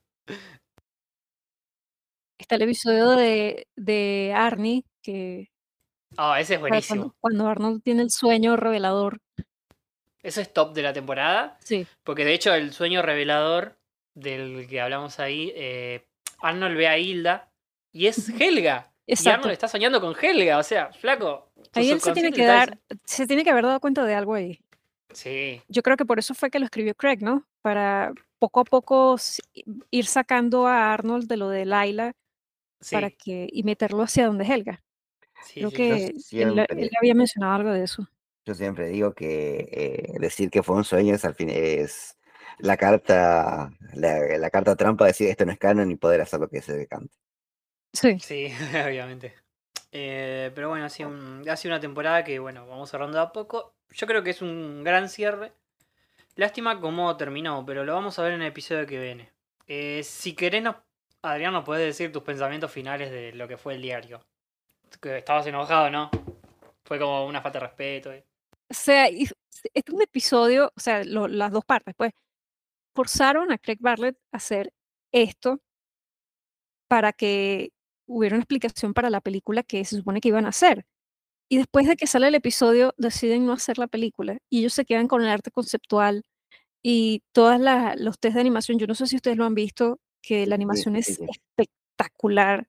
Está el episodio de Arnie que. Ese es buenísimo. Cuando Arnold tiene el sueño revelador. Eso es top de la temporada. Sí. Porque de hecho el sueño revelador del que hablamos ahí, Arnold ve a Hilda y es Helga. Exacto. Y Arnold está soñando con Helga, o sea, flaco. Ahí él se tiene que haber dado cuenta de algo ahí. Sí. Yo creo que por eso fue que lo escribió Craig, ¿no? Para poco a poco ir sacando a Arnold de lo de Laila y meterlo hacia donde Helga. Creo que él había mencionado algo de eso. Yo siempre digo que decir que fue un sueño es al fin es la carta trampa, decir esto no es canon y poder hacer lo que se decante. Sí, obviamente. Pero bueno, ha sido una temporada que, bueno, vamos cerrando a poco. Yo creo que es un gran cierre. Lástima cómo terminó, pero lo vamos a ver en el episodio que viene. Si querés, Adrián, nos puedes decir tus pensamientos finales de lo que fue el diario. Que estabas enojado, ¿no? Fue como una falta de respeto. O sea, es un episodio, o sea, las dos partes, pues, forzaron a Craig Bartlett a hacer esto para que hubiera una explicación para la película que se supone que iban a hacer. Y después de que sale el episodio, deciden no hacer la película. Y ellos se quedan con el arte conceptual y todos los test de animación. Yo no sé si ustedes lo han visto, que la animación es espectacular.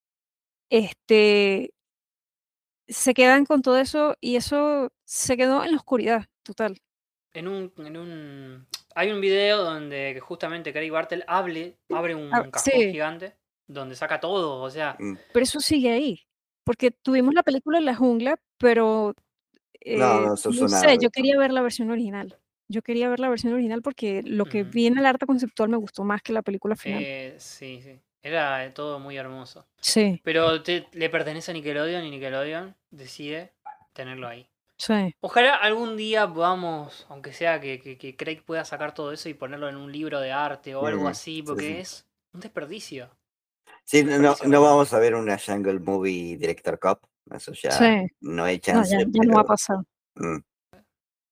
Se quedan con todo eso y eso se quedó en la oscuridad total. Hay un video donde justamente Craig Bartlett abre un cajón gigante donde saca todo, o sea. Pero eso sigue ahí, porque tuvimos la película La Jungla, pero no sé, yo quería ver la versión original. Yo quería ver la versión original porque lo que vi en el arte conceptual me gustó más que la película final. Sí. Era todo muy hermoso. Sí. Pero le pertenece a Nickelodeon y Nickelodeon decide tenerlo ahí. Sí. Ojalá algún día podamos, aunque sea que Craig pueda sacar todo eso y ponerlo en un libro de arte o algo así, porque es un desperdicio. Sí, no vamos a ver una Jungle Movie Director Cut. Eso ya no hay chance. Ya no va a pasar.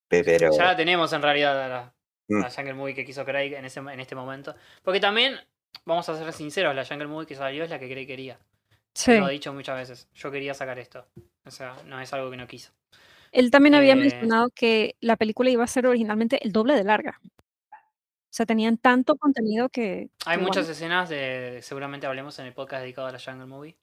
Pero... Ya la tenemos en realidad, Mm. la Jungle Movie que quiso Craig en este momento. Porque también, vamos a ser sinceros, la Jungle Movie que salió es la que Craig quería. Sí. Lo he dicho muchas veces. Yo quería sacar esto. O sea, no es algo que no quiso. Él también había mencionado que la película iba a ser originalmente el doble de larga. O sea, tenían tanto contenido que... Hay que muchas bueno. escenas, seguramente hablemos en el podcast dedicado a la Jungle Movie.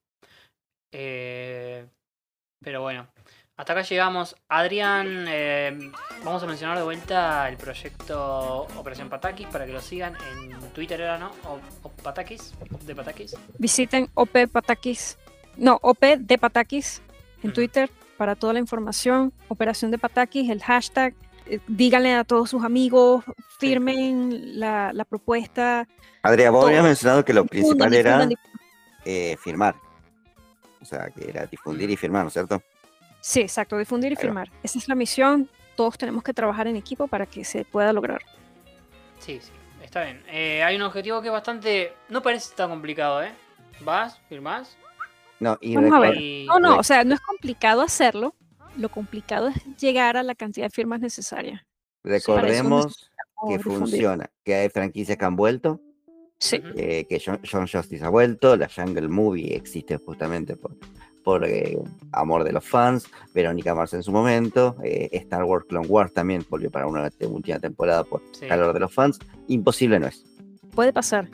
Pero bueno, hasta acá llegamos. Adrián, vamos a mencionar de vuelta el proyecto Operación Patakis para que lo sigan en Twitter, ¿era no? O Patakis, de Patakis. Visiten OP Patakis, no, OP de Patakis en Twitter para toda la información. Operación de Patakis, el hashtag. Díganle a todos sus amigos, firmen la propuesta. Adrián, vos todo. habías mencionado que lo principal Difundan. era firmar. O sea, que era difundir y firmar, ¿no es cierto? Sí, exacto, difundir y Ahí va. firmar. Esa es la misión. Todos tenemos que trabajar en equipo para que se pueda lograr. Sí, está bien. Hay un objetivo que es bastante... No parece tan complicado, ¿eh? Vas, firmás. No, y Vamos a ver. recuerda- No, o sea, no es complicado hacerlo. Lo complicado es llegar a la cantidad de firmas necesaria. recordemos que difundir. funciona, que hay franquicias que han vuelto, Sí. que John Justice ha vuelto, la Jungle Movie existe justamente por amor de los fans, Verónica Mars en su momento, Star Wars Clone Wars también volvió para una última temporada por Sí. calor de los fans. Imposible no es. Puede pasar.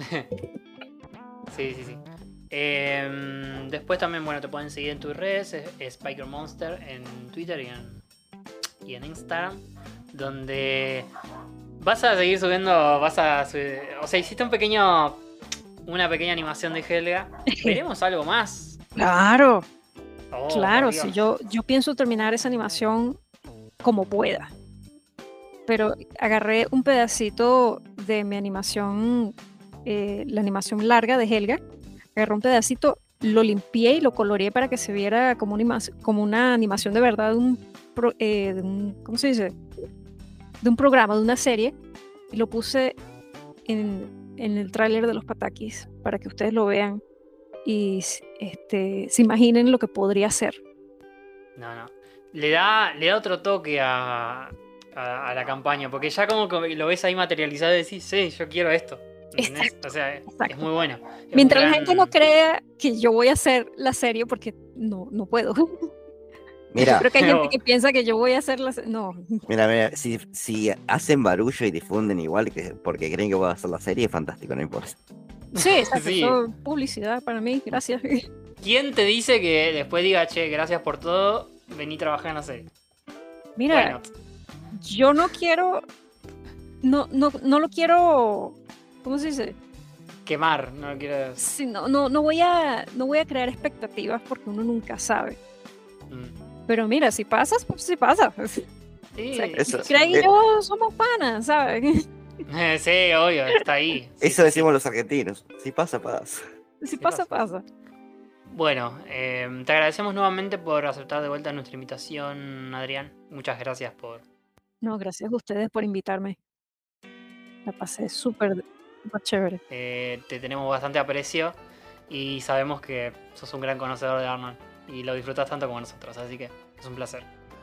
Sí. Después también, bueno, te pueden seguir en tus redes, es Spiker Monster en Twitter y en Instagram, donde vas a seguir subiendo, o sea, hiciste una pequeña animación de Helga. ¿Veremos algo más? Claro, Oh, claro. por Si Dios. yo pienso terminar esa animación como pueda. Pero agarré un pedacito de mi animación, la animación larga de Helga. Agarré un pedacito, lo limpié y lo coloreé para que se viera como una animación de verdad de un ¿cómo se dice? De un programa, de una serie. Y lo puse en el tráiler de los Patakis para que ustedes lo vean y se imaginen lo que podría ser. No. Le da otro toque a la campaña, porque ya como que lo ves ahí materializado y decís, sí, yo quiero esto. ¿Entendés? O sea, es muy bueno. Es Mientras un la gran- gente no crea que yo voy a hacer la serie, porque no puedo. Mira, Creo que hay Pero- gente que piensa que yo voy a hacer la serie. No. mira, si hacen barullo y difunden igual porque creen que voy a hacer la serie, es fantástico, no importa. Sí, exacto. Sí. Eso es publicidad para mí, gracias. ¿Quién te dice que después diga, che, gracias por todo, vení a trabajar en la serie? Mira, Bueno, yo no quiero. No lo quiero. ¿Cómo se dice? quemar, no quiero... Sí, no voy a crear expectativas porque uno nunca sabe. Mm. Pero mira, si pasas, pues si pasa. Sí, O sea, Eso- Craig y yo somos panas, ¿sabes? sí, obvio, está ahí. Sí, Eso sí, decimos los argentinos. Si pasa, pasa. Si pasa, pasa. Bueno, te agradecemos nuevamente por aceptar de vuelta nuestra invitación, Adrián. Muchas gracias por... No, gracias a ustedes por invitarme. La pasé súper chévere. te tenemos bastante aprecio y sabemos que sos un gran conocedor de Arnold y lo disfrutas tanto como nosotros, así que es un placer.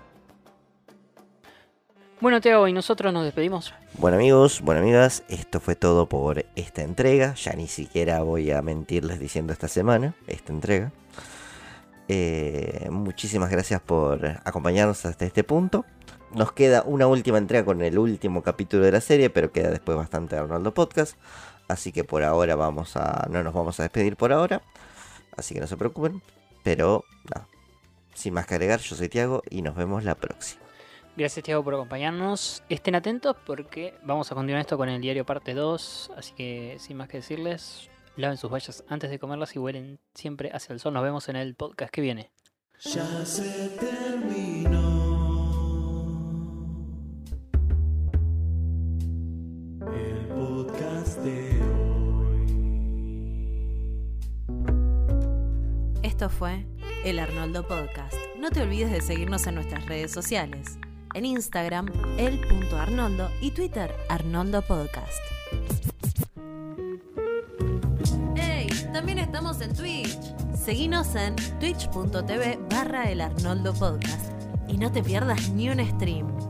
Bueno, Teo, y nosotros nos despedimos. Bueno amigos, bueno amigas, esto fue todo por esta entrega. Ya ni siquiera voy a mentirles diciendo esta entrega. Muchísimas gracias por acompañarnos hasta este punto. Nos queda una última entrega con el último capítulo de la serie, pero queda después bastante Arnoldo Podcast. Así que por ahora no nos vamos a despedir por ahora. Así que no se preocupen. Pero nada, sin más que agregar, yo soy Tiago y nos vemos la próxima. Gracias, Tiago, por acompañarnos. Estén atentos porque vamos a continuar esto con el diario parte 2. Así que, sin más que decirles, laven sus bayas antes de comerlas y huelen siempre hacia el sol. Nos vemos en el podcast que viene. Ya se terminó el podcast de Esto fue el Arnoldo Podcast. No te olvides de seguirnos en nuestras redes sociales. En Instagram, el.arnoldo y Twitter, Arnoldo Podcast. ¡Hey! También estamos en Twitch. Seguinos en twitch.tv/el Arnoldo Podcast. Y no te pierdas ni un stream.